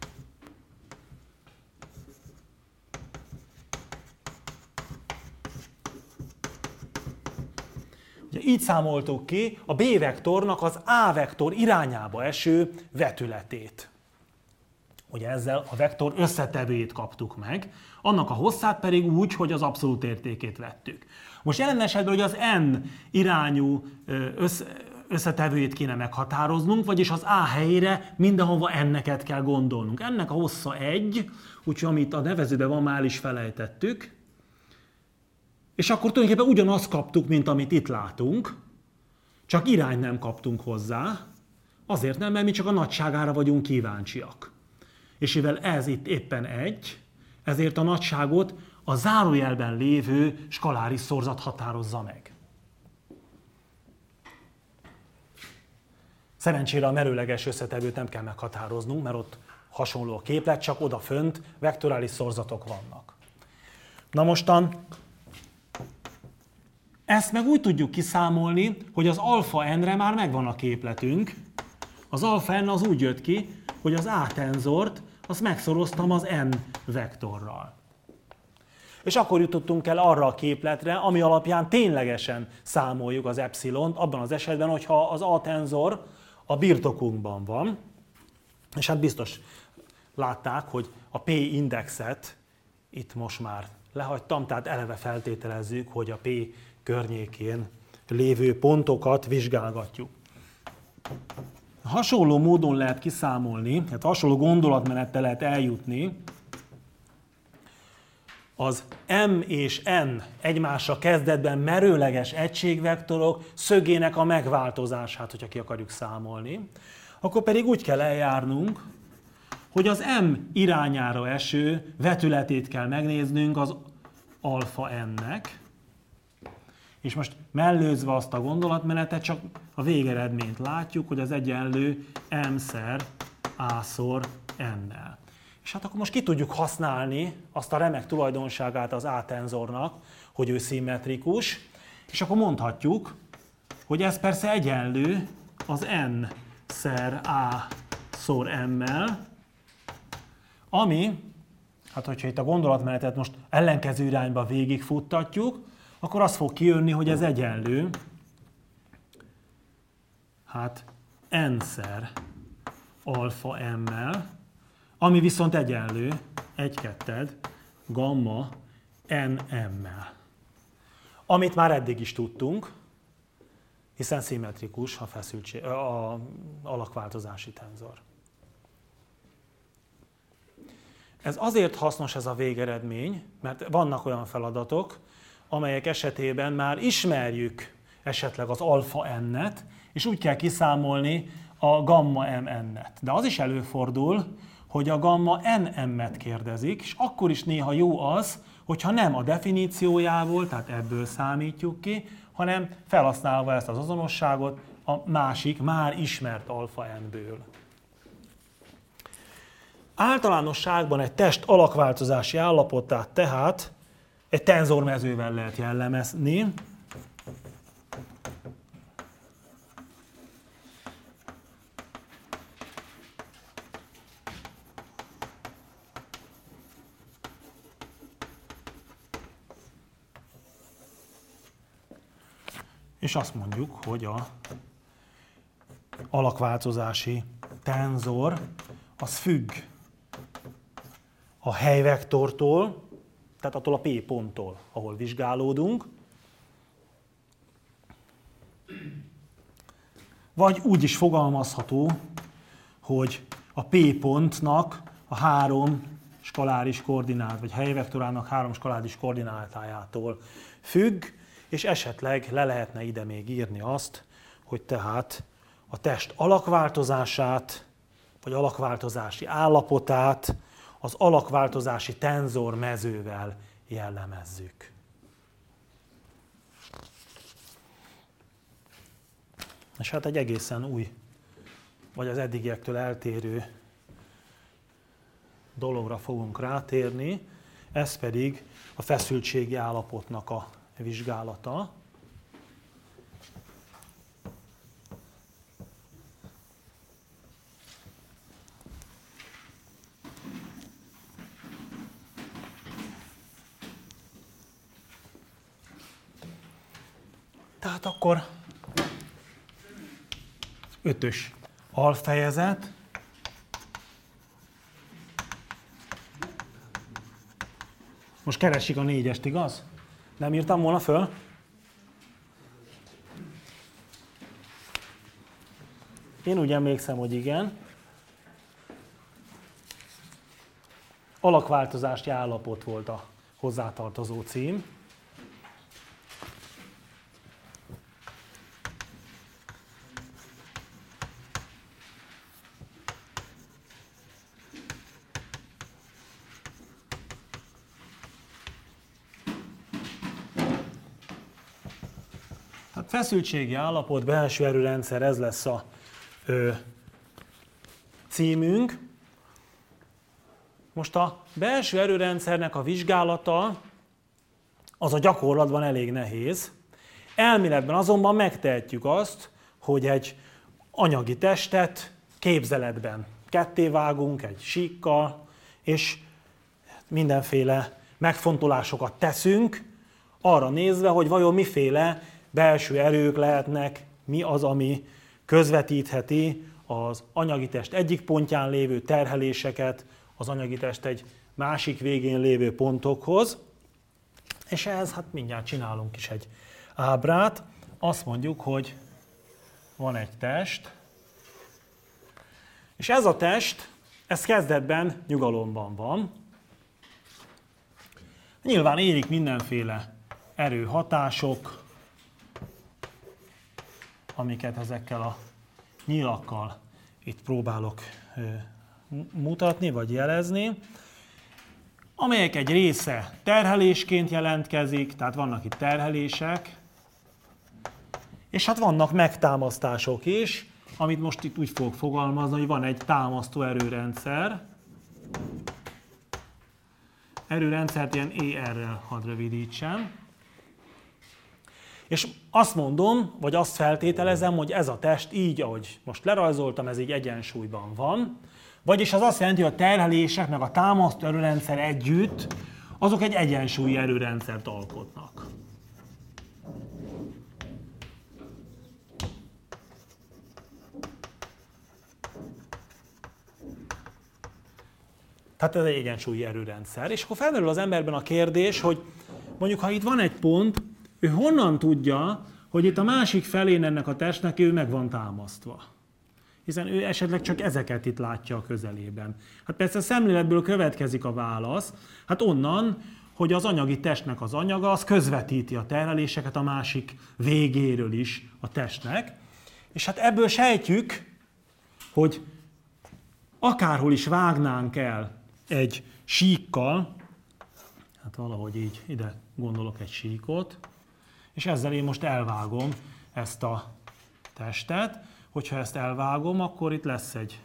ugye így számoltuk ki a B vektornak az A vektor irányába eső vetületét. Ugye ezzel a vektor összetevőjét kaptuk meg, annak a hosszát pedig úgy, hogy az abszolút értékét vettük. Most jelen esetben, hogy az n irányú összetevőjét kéne meghatároznunk, vagyis az A helyére mindenhova n-eket kell gondolnunk. Ennek a hossza 1, úgyhogy amit a nevezőben van, már is felejtettük. És akkor tulajdonképpen ugyanazt kaptuk, mint amit itt látunk, csak irányt nem kaptunk hozzá, azért nem, mert mi csak a nagyságára vagyunk kíváncsiak. És mivel ez itt éppen 1, ezért a nagyságot a zárójelben lévő skaláris szorzat határozza meg. Szerencsére a merőleges összetevőt nem kell meghatároznunk, mert ott hasonló a képlet, csak odafönt vektorális szorzatok vannak. Na mostan ezt meg úgy tudjuk kiszámolni, hogy az alfa n-re már megvan a képletünk. Az alfa n az úgy jött ki, hogy az A tenzort azt megszoroztam az n vektorral. És akkor jutottunk el arra a képletre, ami alapján ténylegesen számoljuk az epsilont, abban az esetben, hogyha az A tenzor a birtokunkban van. És hát biztos látták, hogy a P indexet itt most már lehagytam, tehát eleve feltételezzük, hogy a P környékén lévő pontokat vizsgálgatjuk. Hasonló módon lehet kiszámolni, tehát hasonló gondolatmenettel lehet eljutni az M és N egymásra kezdetben merőleges egységvektorok szögének a megváltozását, hogyha ki akarjuk számolni. Akkor pedig úgy kell eljárnunk, hogy az M irányára eső vetületét kell megnéznünk az alfa n-nek, és most mellőzve azt a gondolatmenetet, csak a végeredményt látjuk, hogy az egyenlő m-szer a-szor n-nel. És hát akkor most ki tudjuk használni azt a remek tulajdonságát az A-tenzornak, hogy ő szimmetrikus, és akkor mondhatjuk, hogy ez persze egyenlő az n-szer a-szor m-mel, ami, hát hogyha itt a gondolatmenetet most ellenkező irányba végigfuttatjuk, akkor az fog kijönni, hogy ez egyenlő, hát n-szer alfa m-mel, ami viszont egyenlő 1/2 gamma n-m-mel. Amit már eddig is tudtunk, hiszen szimmetrikus a feszültség, a alakváltozási tenzor. Ez azért hasznos ez a végeredmény, mert vannak olyan feladatok, amelyek esetében már ismerjük esetleg az alfa n-et, és úgy kell kiszámolni a gamma m-n-et. De az is előfordul, hogy a gamma n-m-et kérdezik, és akkor is néha jó az, hogyha nem a definíciójából, tehát ebből számítjuk ki, hanem felhasználva ezt az azonosságot a másik, már ismert alfa n-ből. Általánosságban egy test alakváltozási állapotát tehát egy tenzormezővel lehet jellemezni. És azt mondjuk, hogy a alakváltozási tenzor az függ a helyvektortól, tehát attól a P ponttól, ahol vizsgálódunk, vagy úgy is fogalmazható, hogy a P pontnak a 3 skaláris koordinát, vagy helyvektorának 3 skaláris koordinátájától függ, és esetleg le lehetne ide még írni azt, hogy tehát a test alakváltozását, vagy alakváltozási állapotát az alakváltozási tenzor mezővel jellemezzük. És hát egy egészen új, vagy az eddigiektől eltérő dologra fogunk rátérni, ez pedig a feszültségi állapotnak a vizsgálata. Tehát akkor 5-ös alfejezet. Most keressük a 4-est, igaz? Nem írtam volna föl? Én úgy emlékszem, hogy igen. Alakváltozási állapot volt a hozzátartozó cím. Feszültségi állapot, belső erőrendszer, ez lesz a címünk. Most a belső erőrendszernek a vizsgálata az a gyakorlatban elég nehéz. Elméletben azonban megtehetjük azt, hogy egy anyagi testet képzeletben kettévágunk egy síkkal, és mindenféle megfontolásokat teszünk, arra nézve, hogy vajon miféle belső erők lehetnek, mi az, ami közvetítheti az anyagi test egyik pontján lévő terheléseket az anyagi test egy másik végén lévő pontokhoz. És ehhez hát mindjárt csinálunk is egy ábrát. Azt mondjuk, hogy van egy test, és ez a test, ez kezdetben nyugalomban van. Nyilván érik mindenféle erőhatások, amiket ezekkel a nyilakkal itt próbálok mutatni, vagy jelezni, amelyek egy része terhelésként jelentkezik, tehát vannak itt terhelések, és hát vannak megtámasztások is, amit most itt úgy fogok fogalmazni, hogy van egy támasztó erőrendszer. Erőrendszert ilyen ER-rel hadd rövidítsem. És azt mondom, vagy azt feltételezem, hogy ez a test így, ahogy most lerajzoltam, ez így egyensúlyban van. Vagyis az azt jelenti, hogy a terhelések meg a támasztó erőrendszer együtt, azok egy egyensúlyi erőrendszert alkotnak. Tehát ez egy egyensúlyi erőrendszer. És akkor felmerül az emberben a kérdés, hogy mondjuk, ha itt van egy pont, ő honnan tudja, hogy itt a másik felén ennek a testnek ő meg van támasztva? Hiszen ő esetleg csak ezeket itt látja a közelében. Hát persze a szemléletből következik a válasz, hát onnan, hogy az anyagi testnek az anyaga, az közvetíti a terheléseket a másik végéről is a testnek. És hát ebből sejtjük, hogy akárhol is vágnánk el egy síkkal, hát valahogy így ide gondolok egy síkot, és ezzel én most elvágom ezt a testet. Hogyha ezt elvágom, akkor itt lesz egy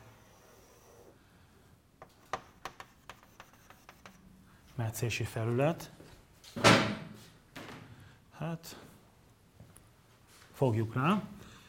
metszési felület. Hát, fogjuk rá.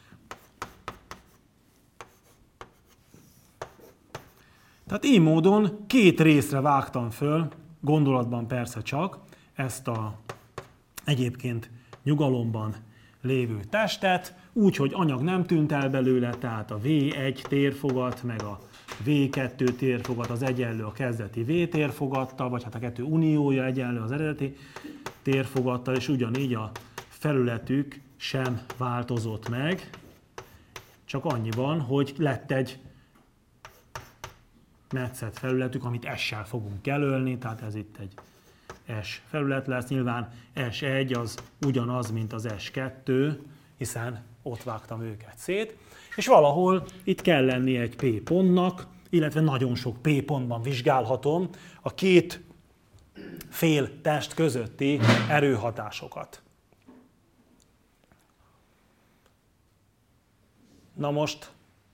Tehát így módon két részre vágtam föl, gondolatban persze csak, ezt a egyébként nyugalomban lévő testet, úgy, hogy anyag nem tűnt el belőle, tehát a V1 térfogat, meg a V2 térfogat az egyenlő a kezdeti V térfogattal, vagy hát a kettő uniója egyenlő az eredeti térfogattal, és ugyanígy a felületük sem változott meg, csak annyiban, hogy lett egy metszet felületük, amit S-sel fogunk jelölni, tehát ez itt egy S felület lesz. Nyilván S1 az ugyanaz, mint az S2, hiszen ott vágtam őket szét. És valahol itt kell lenni egy P pontnak, illetve nagyon sok P pontban vizsgálhatom a két fél test közötti erőhatásokat. Na most,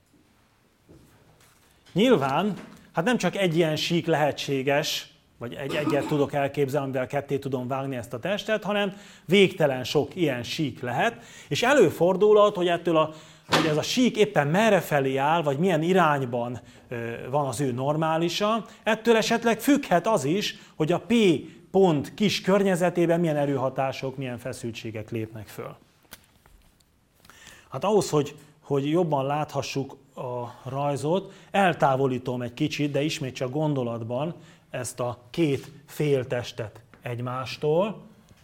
nyilván, hát nem csak egy ilyen sík lehetséges, vagy egyet tudok elképzelni, amivel ketté tudom vágni ezt a testet, hanem végtelen sok ilyen sík lehet, és előfordulhat, hogy hogy ez a sík éppen merrefelé áll, vagy milyen irányban van az ő normálisa, ettől esetleg függhet az is, hogy a P pont kis környezetében milyen erőhatások, milyen feszültségek lépnek föl. Hát ahhoz, hogy jobban láthassuk a rajzot, eltávolítom egy kicsit, de ismét csak gondolatban ezt a két féltestet egymástól.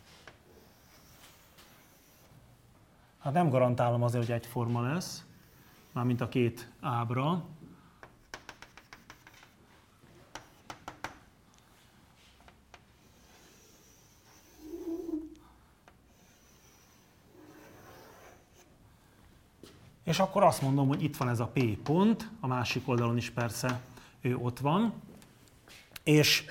Hát nem garantálom azért, hogy egyforma lesz, mármint a két ábra. És akkor azt mondom, hogy itt van ez a P pont, a másik oldalon is persze ő ott van, és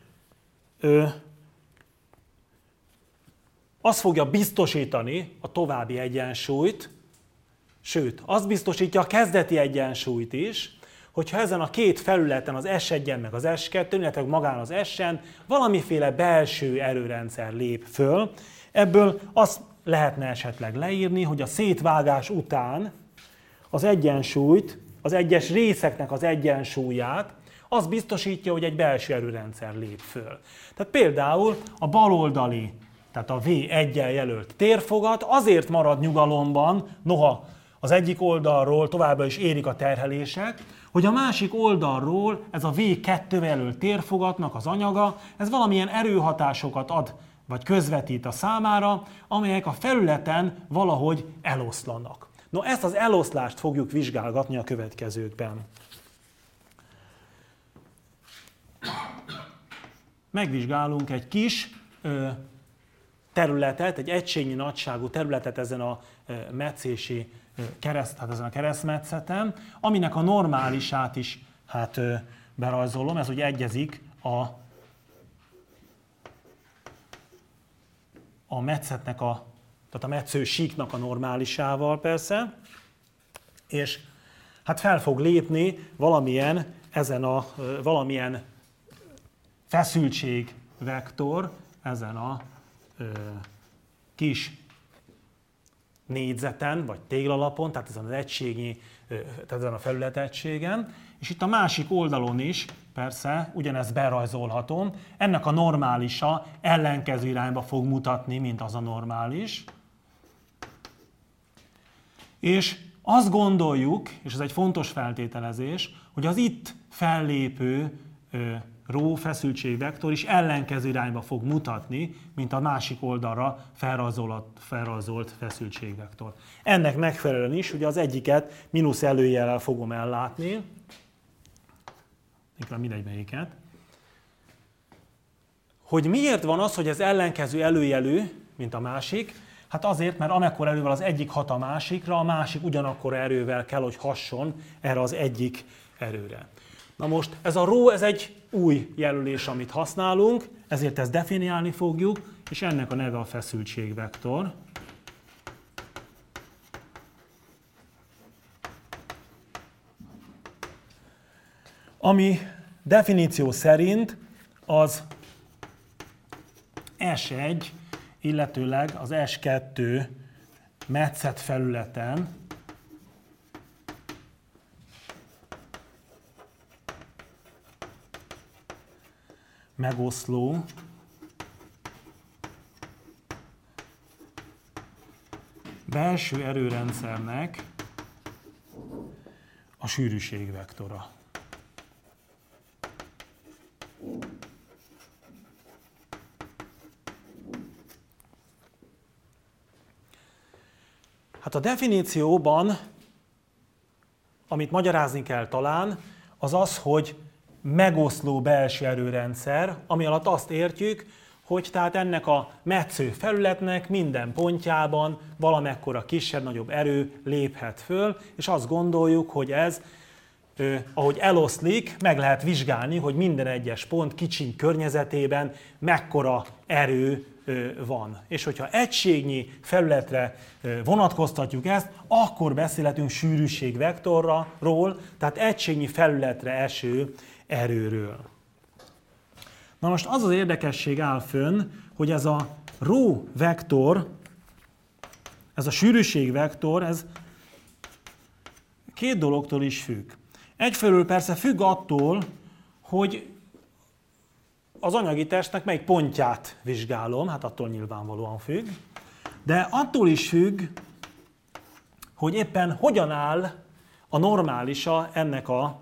az fogja biztosítani a további egyensúlyt, sőt, azt biztosítja a kezdeti egyensúlyt is, hogyha ezen a két felületen, az S1-en meg az S2-n, illetve magán az S-en valamiféle belső erőrendszer lép föl. Ebből azt lehetne esetleg leírni, hogy a szétvágás után az egyensúlyt, az egyes részeknek az egyensúlyát, az biztosítja, hogy egy belső erőrendszer lép föl. Tehát például a baloldali, tehát a V1-jel jelölt térfogat azért marad nyugalomban, noha az egyik oldalról továbbra is érik a terhelések, hogy a másik oldalról ez a V2-vel jelölt térfogatnak az anyaga, ez valamilyen erőhatásokat ad, vagy közvetít a számára, amelyek a felületen valahogy eloszlanak. No, ezt az eloszlást fogjuk vizsgálgatni a következőkben. Megvizsgálunk egy kis területet, egy egységnyi nagyságú területet ezen a metszési tehát ezen a keresztmetszeten, aminek a normálisát is berajzolom, ez ugye egyezik a metszetnek tehát a metsző síknak a normálisával persze, és hát fel fog lépni valamilyen feszültségvektor ezen a kis négyzeten, vagy téglalapon, tehát ezen az egységnyi, tehát ezen a felületegységen, és itt a másik oldalon is persze ugyanezt berajzolhatom, ennek a normálisa ellenkező irányba fog mutatni, mint az a normális. És azt gondoljuk, és ez egy fontos feltételezés, hogy az itt fellépő rho feszültségvektor is ellenkező irányba fog mutatni, mint a másik oldalra felrajzolt feszültségvektor. Ennek megfelelően is, ugye az egyiket mínusz előjellel fogom ellátni, mindegy melyiket. Hogy miért van az, hogy ez ellenkező előjelű, mint a másik? Hát azért, mert amekkora erővel az egyik hat a másikra, a másik ugyanakkora erővel kell, hogy hasson erre az egyik erőre. Na most ez a rho, ez egy új jelölés, amit használunk, ezért ezt definiálni fogjuk, és ennek a neve a feszültségvektor. Ami definíció szerint az S1, illetőleg az S2 metszet felületen megoszló belső erőrendszernek a sűrűségvektora. Hát a definícióban, amit magyarázni kell talán, az az, hogy megoszló belső erőrendszer, ami alatt azt értjük, hogy tehát ennek a metsző felületnek minden pontjában valamekkora kisebb-nagyobb erő léphet föl, és azt gondoljuk, hogy ez, ahogy eloszlik, meg lehet vizsgálni, hogy minden egyes pont kicsiny környezetében mekkora erő van. És hogyha egységnyi felületre vonatkoztatjuk ezt, akkor beszélhetünk sűrűségvektorról, tehát egységnyi felületre eső erőről. Na most az az érdekesség áll fönn, hogy ez a rho vektor, ez a sűrűségvektor, ez két dologtól is függ. Egyfelől persze függ attól, hogy az anyagi testnek melyik pontját vizsgálom, hát attól nyilvánvalóan függ, de attól is függ, hogy éppen hogyan áll a normálisa ennek a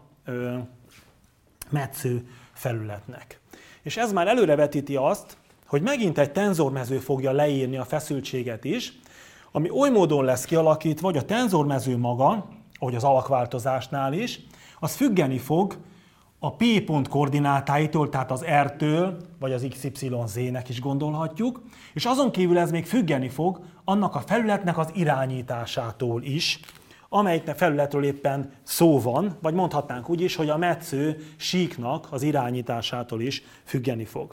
metsző felületnek. És ez már előrevetíti azt, hogy megint egy tenzormező fogja leírni a feszültséget is, ami oly módon lesz kialakítva, hogy a tenzormező maga, ahogy az alakváltozásnál is, az függeni fog a P pont koordinátáitól, tehát az R-től, vagy az XYZ-nek is gondolhatjuk, és azon kívül ez még függeni fog annak a felületnek az irányításától is, amelyik felületről éppen szó van, vagy mondhatnánk úgy is, hogy a metsző síknak az irányításától is függeni fog.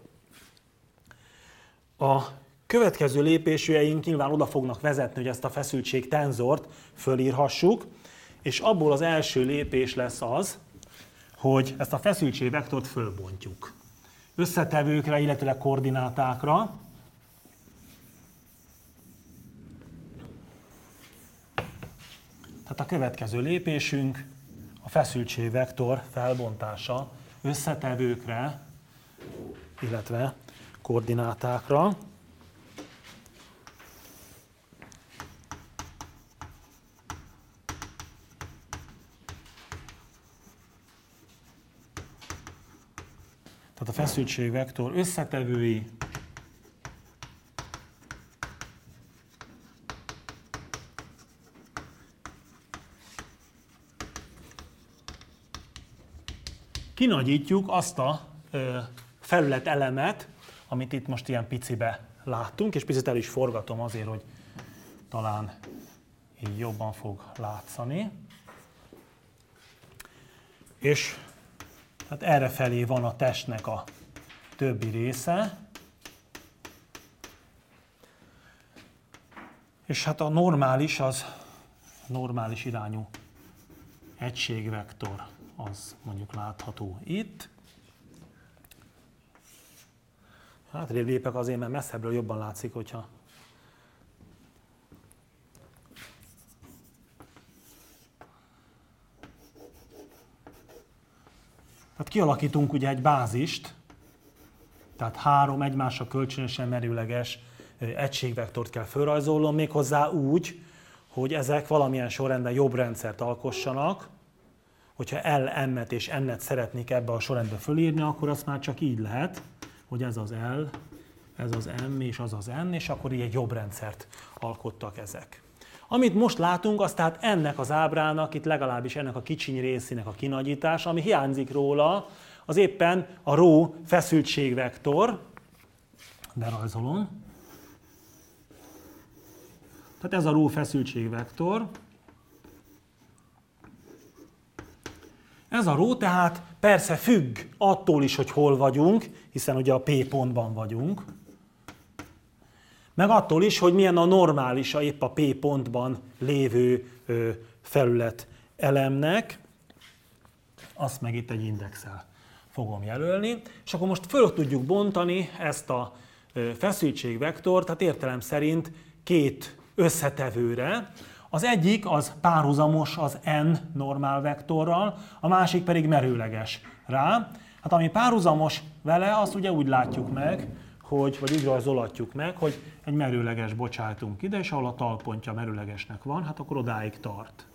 A következő lépésűeink nyilván oda fognak vezetni, hogy ezt a feszültség tenzort fölírhassuk, és abból az első lépés lesz az, hogy ezt a feszültségvektort fölbontjuk összetevőkre, illetve koordinátákra. Tehát a következő lépésünk a feszültségvektor felbontása összetevőkre, illetve koordinátákra. Tehát a feszültségvektor összetevői kinagyítjuk azt a felületelemet, amit itt most ilyen picibe láttunk, és picit el is forgatom azért, hogy talán így jobban fog látszani. És hát errefelé van a testnek a többi része. És hát a normális, az normális irányú egységvektor, az mondjuk látható itt. Hát lépek azért, mert messzebbről jobban látszik, hogyha... Tehát kialakítunk ugye egy bázist, tehát 3 egymásra kölcsönösen merőleges egységvektort kell felrajzolnom, méghozzá úgy, hogy ezek valamilyen sorrendben jobb rendszert alkossanak. Hogyha L, M-et és N-et szeretnék ebbe a sorrendbe fölírni, akkor azt már csak így lehet, hogy ez az L, ez az M és az az N, és akkor így egy jobb rendszert alkottak ezek. Amit most látunk, az tehát ennek az ábrának, itt legalábbis ennek a kicsiny részének a kinagyítása, ami hiányzik róla, az éppen a rho feszültségvektor, berajzolom. Tehát ez a rho feszültségvektor. Ez a rho tehát persze függ attól is, hogy hol vagyunk, hiszen ugye a P pontban vagyunk, meg attól is, hogy milyen a normálisa épp a P pontban lévő felület elemnek, azt meg itt egy indexel fogom jelölni, és akkor most föl tudjuk bontani ezt a feszültségvektort, tehát értelem szerint két összetevőre. Az egyik az párhuzamos az n normál vektorral, a másik pedig merőleges rá. Hát ami párhuzamos vele, azt ugye úgy látjuk meg, hogy, vagy úgy rajzolatjuk meg, hogy egy merőleges bocsájtunk ide, és ahol a talpontja merőlegesnek van, hát akkor odáig tart.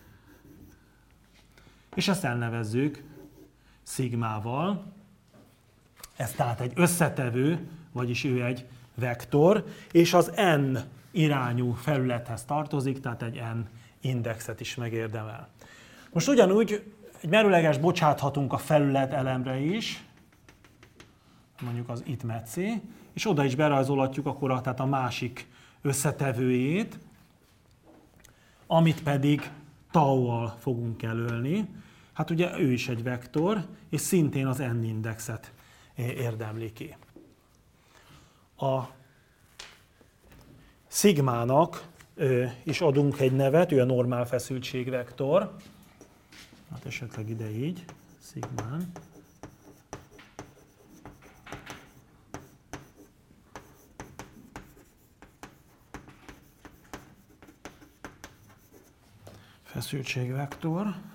És ezt elnevezzük szigmával. Ez tehát egy összetevő, vagyis ő egy vektor, és az n irányú felülethez tartozik, tehát egy n indexet is megérdemel. Most ugyanúgy egy merőleges bocsáthatunk a felület elemre is, mondjuk az itt metszé, és oda is berajzolhatjuk akkor tehát a másik összetevőjét, amit pedig tau-val fogunk jelölni. Hát ugye ő is egy vektor, és szintén az n-indexet érdemli ki. A szigmának is adunk egy nevet, ő a normál feszültségvektor. Hát esetleg ide így, szigmán. Feszültségvektor.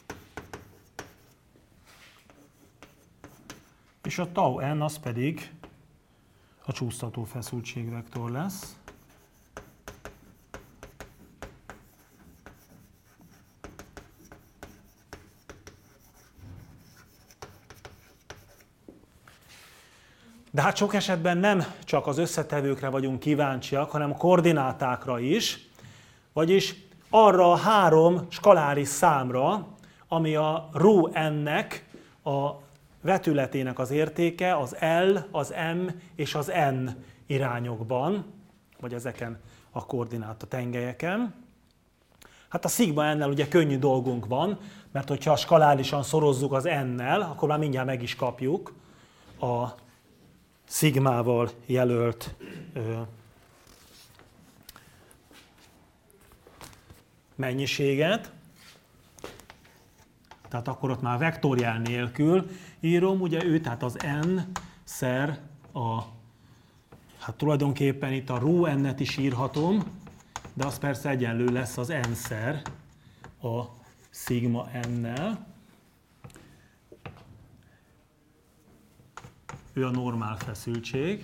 És a tau n az pedig a csúsztató feszültségvektor lesz. De hát sok esetben nem csak az összetevőkre vagyunk kíváncsiak, hanem a koordinátákra is, vagyis arra a 3 skaláris számra, ami a ρn-nek a vetületének az értéke az L, az M és az N irányokban, vagy ezeken a koordináta tengelyeken. Hát a szigma n-nel ugye könnyű dolgunk van, mert hogyha skalárisan szorozzuk az n-nel, akkor már mindjárt meg is kapjuk a szigmával jelölt mennyiséget. Tehát akkor ott már vektorjel nélkül írom, ugye ő, tehát az n szer hát tulajdonképpen itt a ρn-et is írhatom, de az persze egyenlő lesz az n szer a szigma n-nel. Ő a normál feszültség.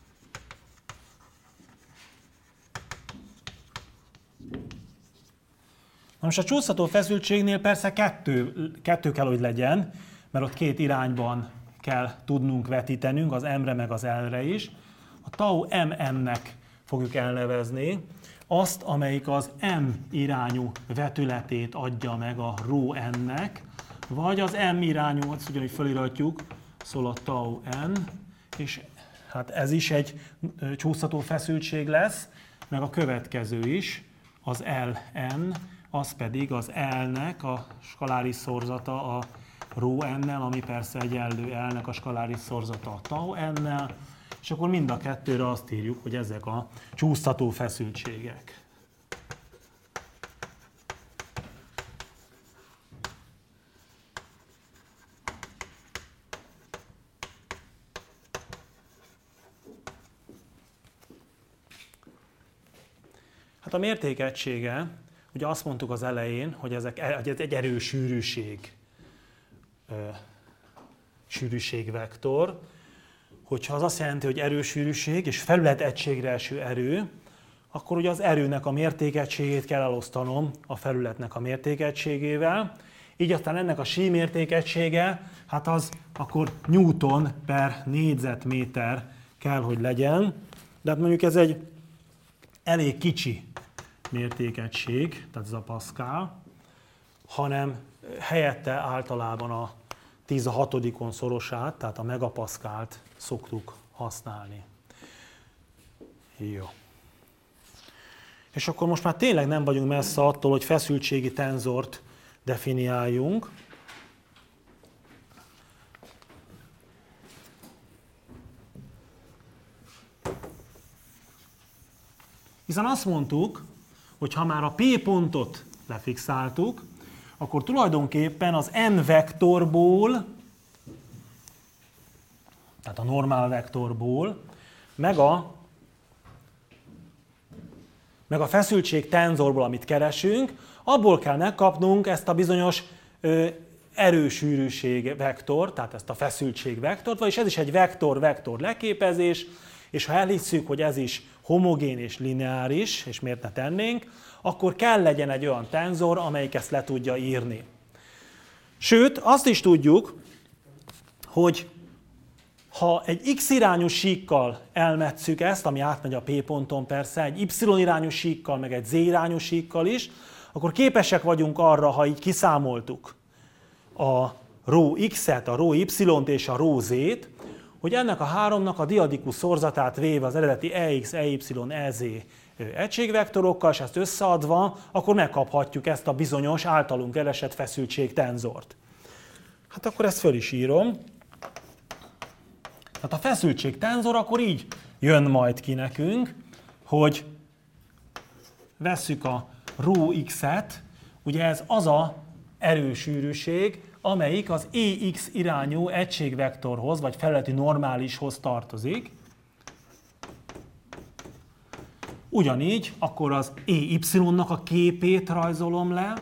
Na most a csúsztató feszültségnél persze kettő kell, hogy legyen, mert ott 2 irányban kell tudnunk vetítenünk, az M-re meg az L-re is. A tau MM-nek fogjuk elnevezni azt, amelyik az M irányú vetületét adja meg a ρn-nek, vagy az M irányú, azt ugyanúgy feliratjuk, szól a tau n, és hát ez is egy csúsztató feszültség lesz, meg a következő is, az Ln, az pedig az L-nek a skaláris szorzata a ρn-nel, ami persze egyenlő L-nek a skaláris szorzata a tau n-nel, és akkor mind a kettőre azt írjuk, hogy ezek a csúsztató feszültségek. Hát a mérték egysége, ugye azt mondtuk az elején, hogy ez egy erősűrűség, sűrűségvektor. Hogyha az azt jelenti, hogy erősűrűség és felület egységre eső erő, akkor ugye az erőnek a mértékegységét kell elosztanom a felületnek a mértékegységével. Így aztán ennek a sí mértékegysége, hát az akkor Newton per négyzetméter kell, hogy legyen. De hát mondjuk ez egy elég kicsi mértékegység, tehát ez a Pascal, hanem helyette általában a 10⁻⁶ szorosát, tehát a megapaszkált szoktuk használni. Jó. És akkor most már tényleg nem vagyunk messze attól, hogy feszültségi tenzort definiáljunk. Hiszen azt mondtuk, hogy ha már a P pontot lefixáltuk, akkor tulajdonképpen az n vektorból, tehát a normál vektorból, meg a feszültség tenzorból, amit keresünk, abból kell megkapnunk ezt a bizonyos erősűrűség vektor, tehát ezt a feszültség vektort, vagyis ez is egy vektor-vektor leképezés, és ha elhisszük, hogy ez is homogén és lineáris, és miért ne tennénk, akkor kell legyen egy olyan tenzor, amelyik ezt le tudja írni. Sőt, azt is tudjuk, hogy ha egy x irányú síkkal elmetszük ezt, ami átmegy a P ponton persze, egy y irányú síkkal, meg egy z irányú síkkal is, akkor képesek vagyunk arra, ha így kiszámoltuk, a rho x-et, a rho y-t és a rho z-t, hogy ennek a háromnak a diadikus szorzatát véve az eredeti ex, ey, ez egységvektorokkal, és ezt összeadva, akkor megkaphatjuk ezt a bizonyos általunk keresett feszültségtenzort. Hát akkor ezt föl is írom. Tehát a feszültségtenzor akkor így jön majd ki nekünk, hogy vesszük a rho x-et, ugye ez az a erősűrűség, amelyik az EX irányú egységvektorhoz, vagy felületi normálishoz tartozik. Ugyanígy akkor az EY-nak a képét rajzolom le,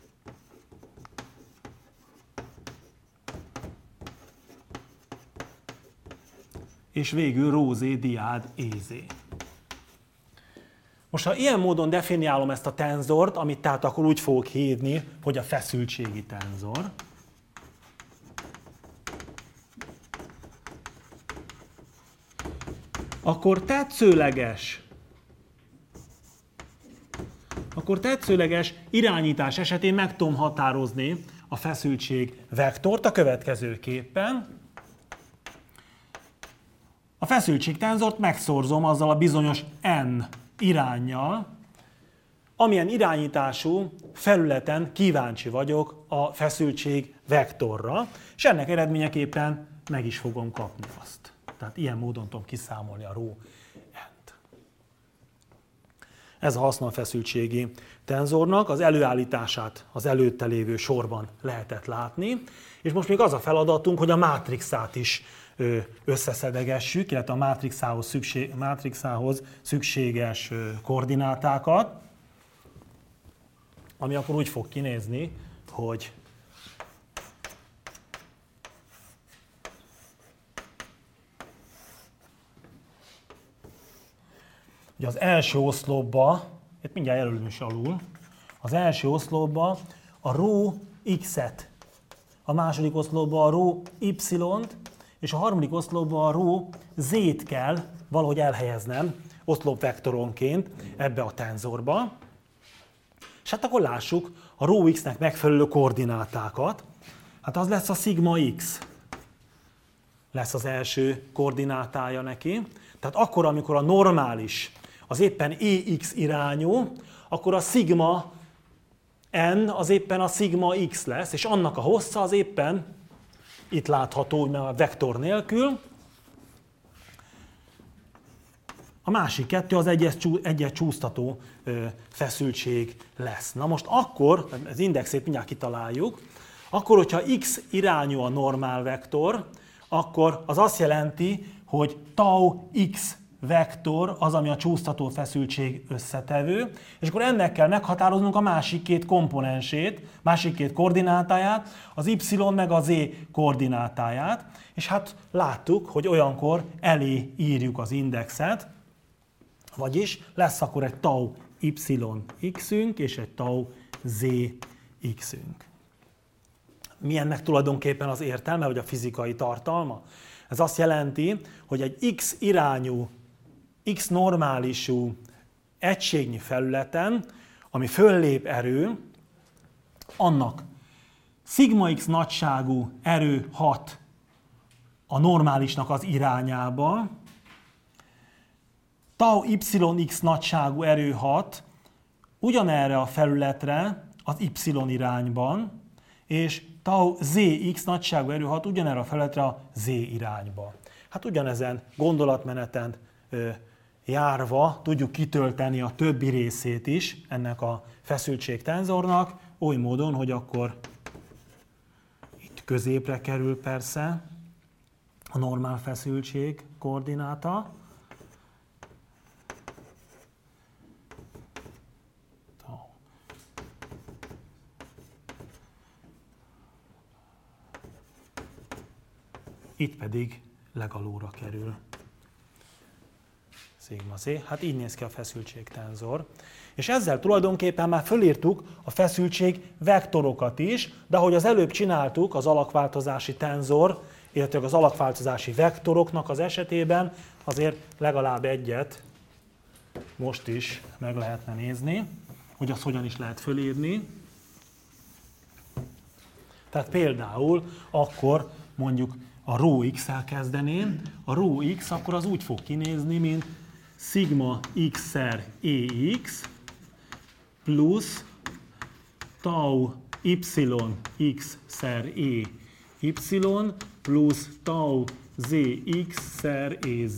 és végül rho z diád EZ. Most, ha ilyen módon definiálom ezt a tenzort, amit tehát akkor úgy fogok hívni, hogy a feszültségi tenzor, akkor tetszőleges irányítás esetén meg tudom határozni a feszültség vektort a következőképpen. A feszültségtenzort megszorzom azzal a bizonyos n iránnyal, amilyen irányítású felületen kíváncsi vagyok a feszültség vektorra, és ennek eredményeképpen meg is fogom kapni azt. Tehát ilyen módon tudom kiszámolni a rho n-t. Ez a haszna a feszültségi tenzornak, az előállítását az előtte lévő sorban lehetett látni, és most még az a feladatunk, hogy a mátrixát is összeszedegessük, illetve a mátrixához szükséges koordinátákat, ami akkor úgy fog kinézni, hogy ugye az első oszlopba, itt mindjárt jelölöm is alul, az első oszlopba a rho x-et, a második oszlopba a rho y-t, és a harmadik oszlopba a rho z-t kell valahogy elhelyeznem oszlopvektoronként ebbe a tenzorba. És hát akkor lássuk a rho x-nek megfelelő koordinátákat. Hát az lesz a szigma x. Lesz az első koordinátája neki. Tehát akkor, amikor a normális az éppen EX irányú, akkor a szigma n az éppen a szigma x lesz, és annak a hossza az éppen itt látható, mert a vektor nélkül. A másik kettő az egyet csúsztató feszültség lesz. Na most akkor, az indexét mindjárt kitaláljuk, akkor, hogyha x irányú a normál vektor, akkor az azt jelenti, hogy tau x vektor az, ami a csúsztató feszültség összetevő, és akkor ennek kell meghatároznunk a másik két komponensét, másik két koordinátáját, az y meg a z koordinátáját, és hát láttuk, hogy olyankor elé írjuk az indexet, vagyis lesz akkor egy tau y x-ünk és egy tau z x-ünk. Mi ennek tulajdonképpen az értelme, vagy a fizikai tartalma? Ez azt jelenti, hogy egy x irányú, x normálisú egységnyi felületen, ami föllép erő, annak szigma x nagyságú erő hat a normálisnak az irányába, tau yx nagyságú erő hat ugyanerre a felületre az y irányban, és tau zx nagyságú erő hat ugyanerre a felületre a z irányba. Hát ugyanezen gondolatmeneten járva tudjuk kitölteni a többi részét is ennek a feszültségtenzornak, oly módon, hogy akkor itt középre kerül persze a normál feszültség koordináta, itt pedig legalóra kerül szigma z. Hát így néz ki a feszültségtenzor. És ezzel tulajdonképpen már fölírtuk a feszültség vektorokat is, de ahogy az előbb csináltuk az alakváltozási tenzor, illetve az alakváltozási vektoroknak az esetében, azért legalább egyet most is meg lehetne nézni, hogy azt hogyan is lehet fölírni. Tehát például akkor mondjuk a rho x-el kezdeném, a rho x akkor az úgy fog kinézni, mint szigma x-szer ex plusz tau y x-szer e y plusz tau z x-szer ez.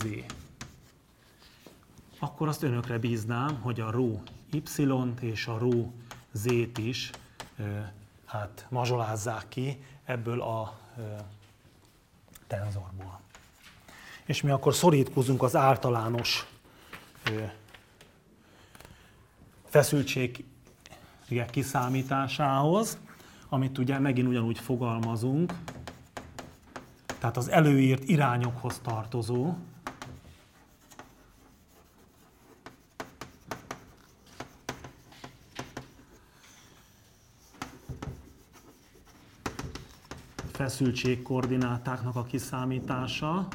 Akkor azt önökre bíznám, hogy a rho y-t és a rho z-t is hát mazsolázzák ki ebből a tenzorból. És mi akkor szorítkozunk az általános feszültségek kiszámításához, amit ugye megint ugyanúgy fogalmazunk, tehát az előírt irányokhoz tartozó feszültségkoordinátáknak a kiszámítása.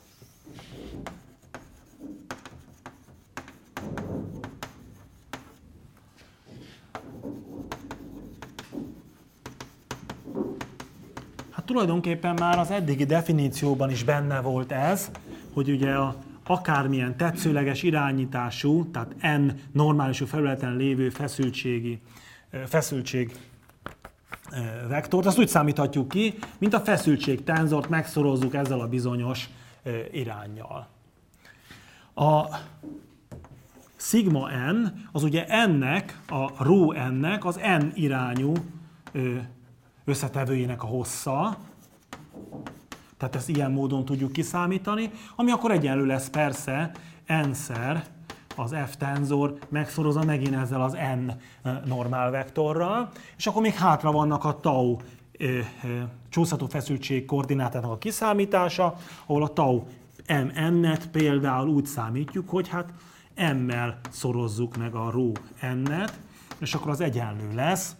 Hát tulajdonképpen már az eddigi definícióban is benne volt ez, hogy ugye akármilyen tetszőleges irányítású, tehát n normálisú felületen lévő feszültség vektort, azt úgy számíthatjuk ki, mint a feszültségtenzort megszorozzuk ezzel a bizonyos iránnyal. A szigma n, az ugye ennek, a rho n-nek az n irányú összetevőjének a hossza, tehát ezt ilyen módon tudjuk kiszámítani, ami akkor egyenlő lesz persze n-szer az f-tenzor megszorozza megint ezzel az n normál vektorral, és akkor még hátra vannak a tau csúszható feszültség koordinátának a kiszámítása, ahol a tau mn-et például úgy számítjuk, hogy hát m-mel szorozzuk meg a rho n-et, és akkor az egyenlő lesz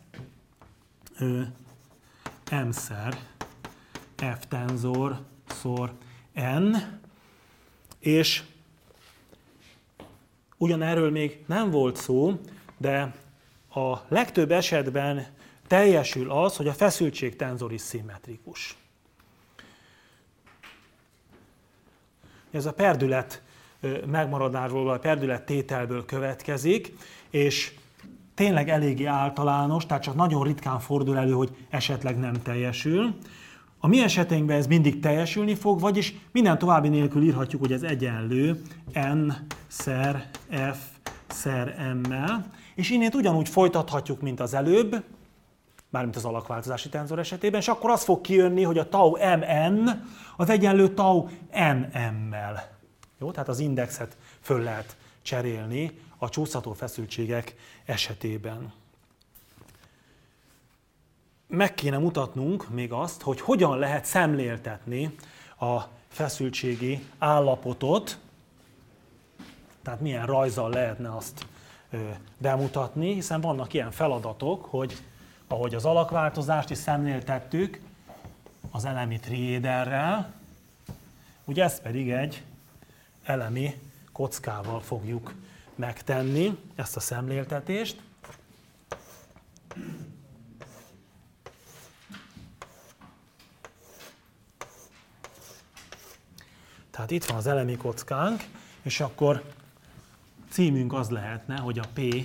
m-szer f-tenzor szor n, és ugyanerről még nem volt szó, de a legtöbb esetben teljesül az, hogy a feszültségtenzor is szimmetrikus. Ez a perdület megmaradásból, vagy a perdület tételből következik, és tényleg eléggé általános, tehát csak nagyon ritkán fordul elő, hogy esetleg nem teljesül. A mi esetünkben ez mindig teljesülni fog, vagyis minden további nélkül írhatjuk, hogy ez egyenlő n szer f szer m-mel, és innét ugyanúgy folytathatjuk, mint az előbb, mármint az alakváltozási tenzor esetében, és akkor az fog kijönni, hogy a tau mn az egyenlő tau nm-mel. Jó, tehát az indexet föl lehet cserélni a csúszható feszültségek esetében. Meg kéne mutatnunk még azt, hogy hogyan lehet szemléltetni a feszültségi állapotot, tehát milyen rajzzal lehetne azt bemutatni, hiszen vannak ilyen feladatok, hogy ahogy az alakváltozást is szemléltettük az elemi triéderrel, ugye ezt pedig egy elemi kockával fogjuk megtenni, ezt a szemléltetést. Tehát itt van az elemi kockánk, és akkor címünk az lehetne, hogy a P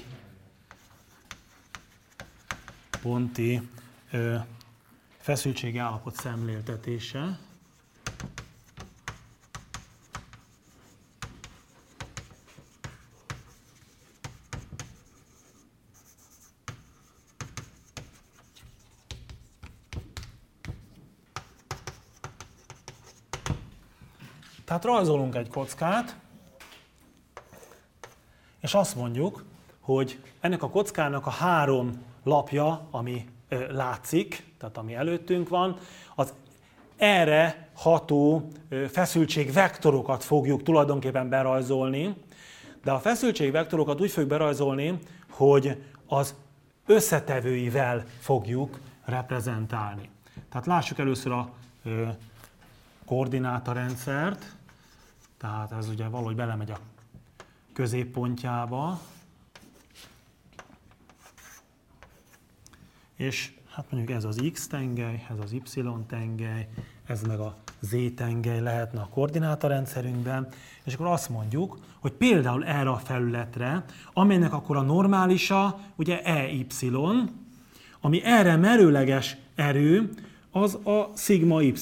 ponti feszültségi állapot szemléltetése. Tehát rajzolunk egy kockát, és azt mondjuk, hogy ennek a kockának a 3 lapja, ami látszik, tehát ami előttünk van, az erre ható feszültségvektorokat fogjuk tulajdonképpen berajzolni, de a feszültségvektorokat úgy fogjuk berajzolni, hogy az összetevőivel fogjuk reprezentálni. Tehát lássuk először a koordinátarendszert, tehát ez ugye valahogy belemegy a középpontjába, és hát mondjuk ez az x tengely, ez az y tengely, ez meg a z tengely lehetne a koordinátorrendszerünkben, és akkor azt mondjuk, hogy például erre a felületre, amelynek akkor a normálisa, ugye EY, ami erre merőleges erő, az a szigma y.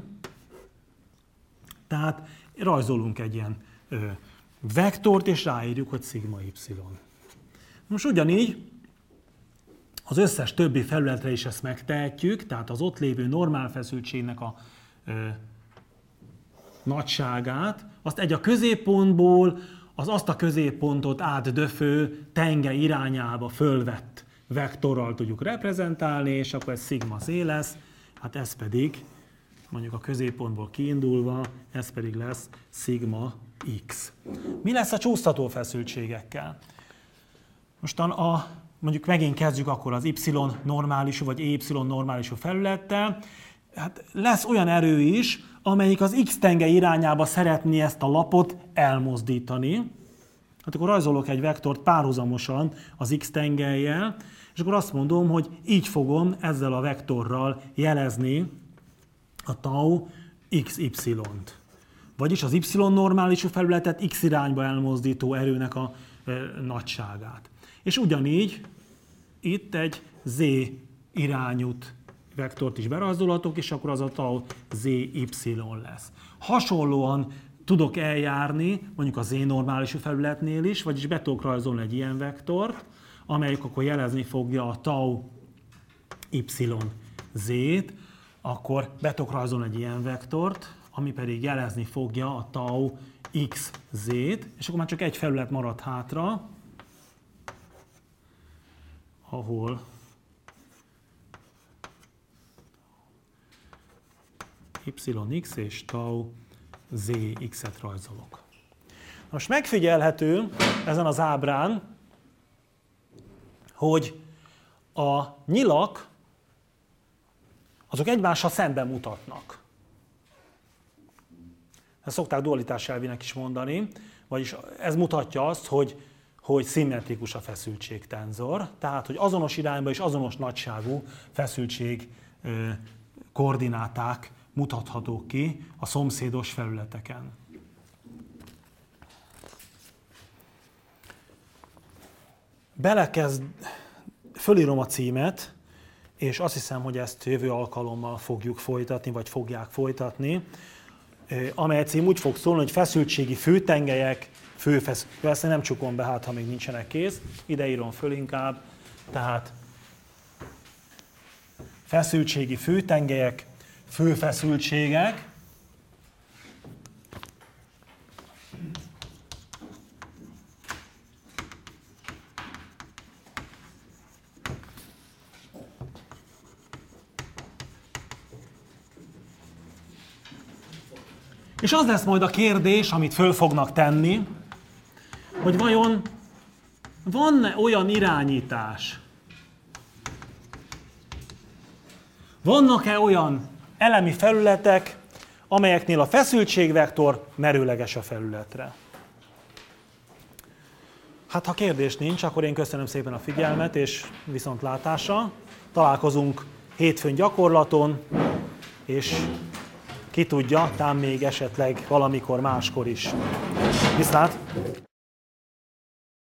Tehát rajzolunk egy ilyen vektort, és ráírjuk, hogy szigma y. Most ugyanígy az összes többi felületre is ezt megtehetjük, tehát az ott lévő normál feszültségnek a nagyságát, azt egy a középpontból azt a középpontot átdöfő tengely irányába fölvett vektorral tudjuk reprezentálni, és akkor ez szigma z lesz, hát ez pedig mondjuk a középpontból kiindulva, ez pedig lesz szigma x. Mi lesz a csúsztató feszültségekkel? Mostan mondjuk megint kezdjük akkor az y normálisú vagy EY normálisú felülettel. Hát lesz olyan erő is, amelyik az x tengely irányába szeretné ezt a lapot elmozdítani. Hát akkor rajzolok egy vektort párhuzamosan az x tengellyel, és akkor azt mondom, hogy így fogom ezzel a vektorral jelezni a tau xy-t. Vagyis az y normálisú felületet x irányba elmozdító erőnek a nagyságát. És ugyanígy itt egy z irányút vektort is berajzolhatok, és akkor az a tau zy lesz. Hasonlóan tudok eljárni mondjuk a z normálisú felületnél is, vagyis be tudok rajzolni egy ilyen vektort, amelyik akkor jelezni fogja a tau yz-t, akkor be tudok rajzolni egy ilyen vektort, ami pedig jelezni fogja a tau xz-t, és akkor már csak egy felület marad hátra, ahol yx és tau zx-et rajzolok. Most megfigyelhető ezen az ábrán, hogy a nyilak azok egymással szemben mutatnak. Ezt szokták dualitás elvének is mondani, vagyis ez mutatja azt, hogy szimmetrikus a feszültségtenzor, tehát hogy azonos irányba és azonos nagyságú feszültség koordináták mutathatók ki a szomszédos felületeken. Fölírom a címet, és azt hiszem, hogy ezt jövő alkalommal fogjuk folytatni, vagy fogják folytatni, amely cím úgy fog szólni, hogy feszültségi főtengelyek, persze nem csukom be, hát ha még nincsenek kész, ide írom föl inkább, tehát feszültségi főtengelyek, főfeszültségek, és az lesz majd a kérdés, amit föl fognak tenni, hogy vajon van-e olyan irányítás, vannak-e olyan elemi felületek, amelyeknél a feszültségvektor merőleges a felületre. Hát ha kérdés nincs, akkor én köszönöm szépen a figyelmet, és viszontlátásra. Találkozunk hétfőn gyakorlaton, és ki tudja, tám még esetleg valamikor máskor is. Viszlát!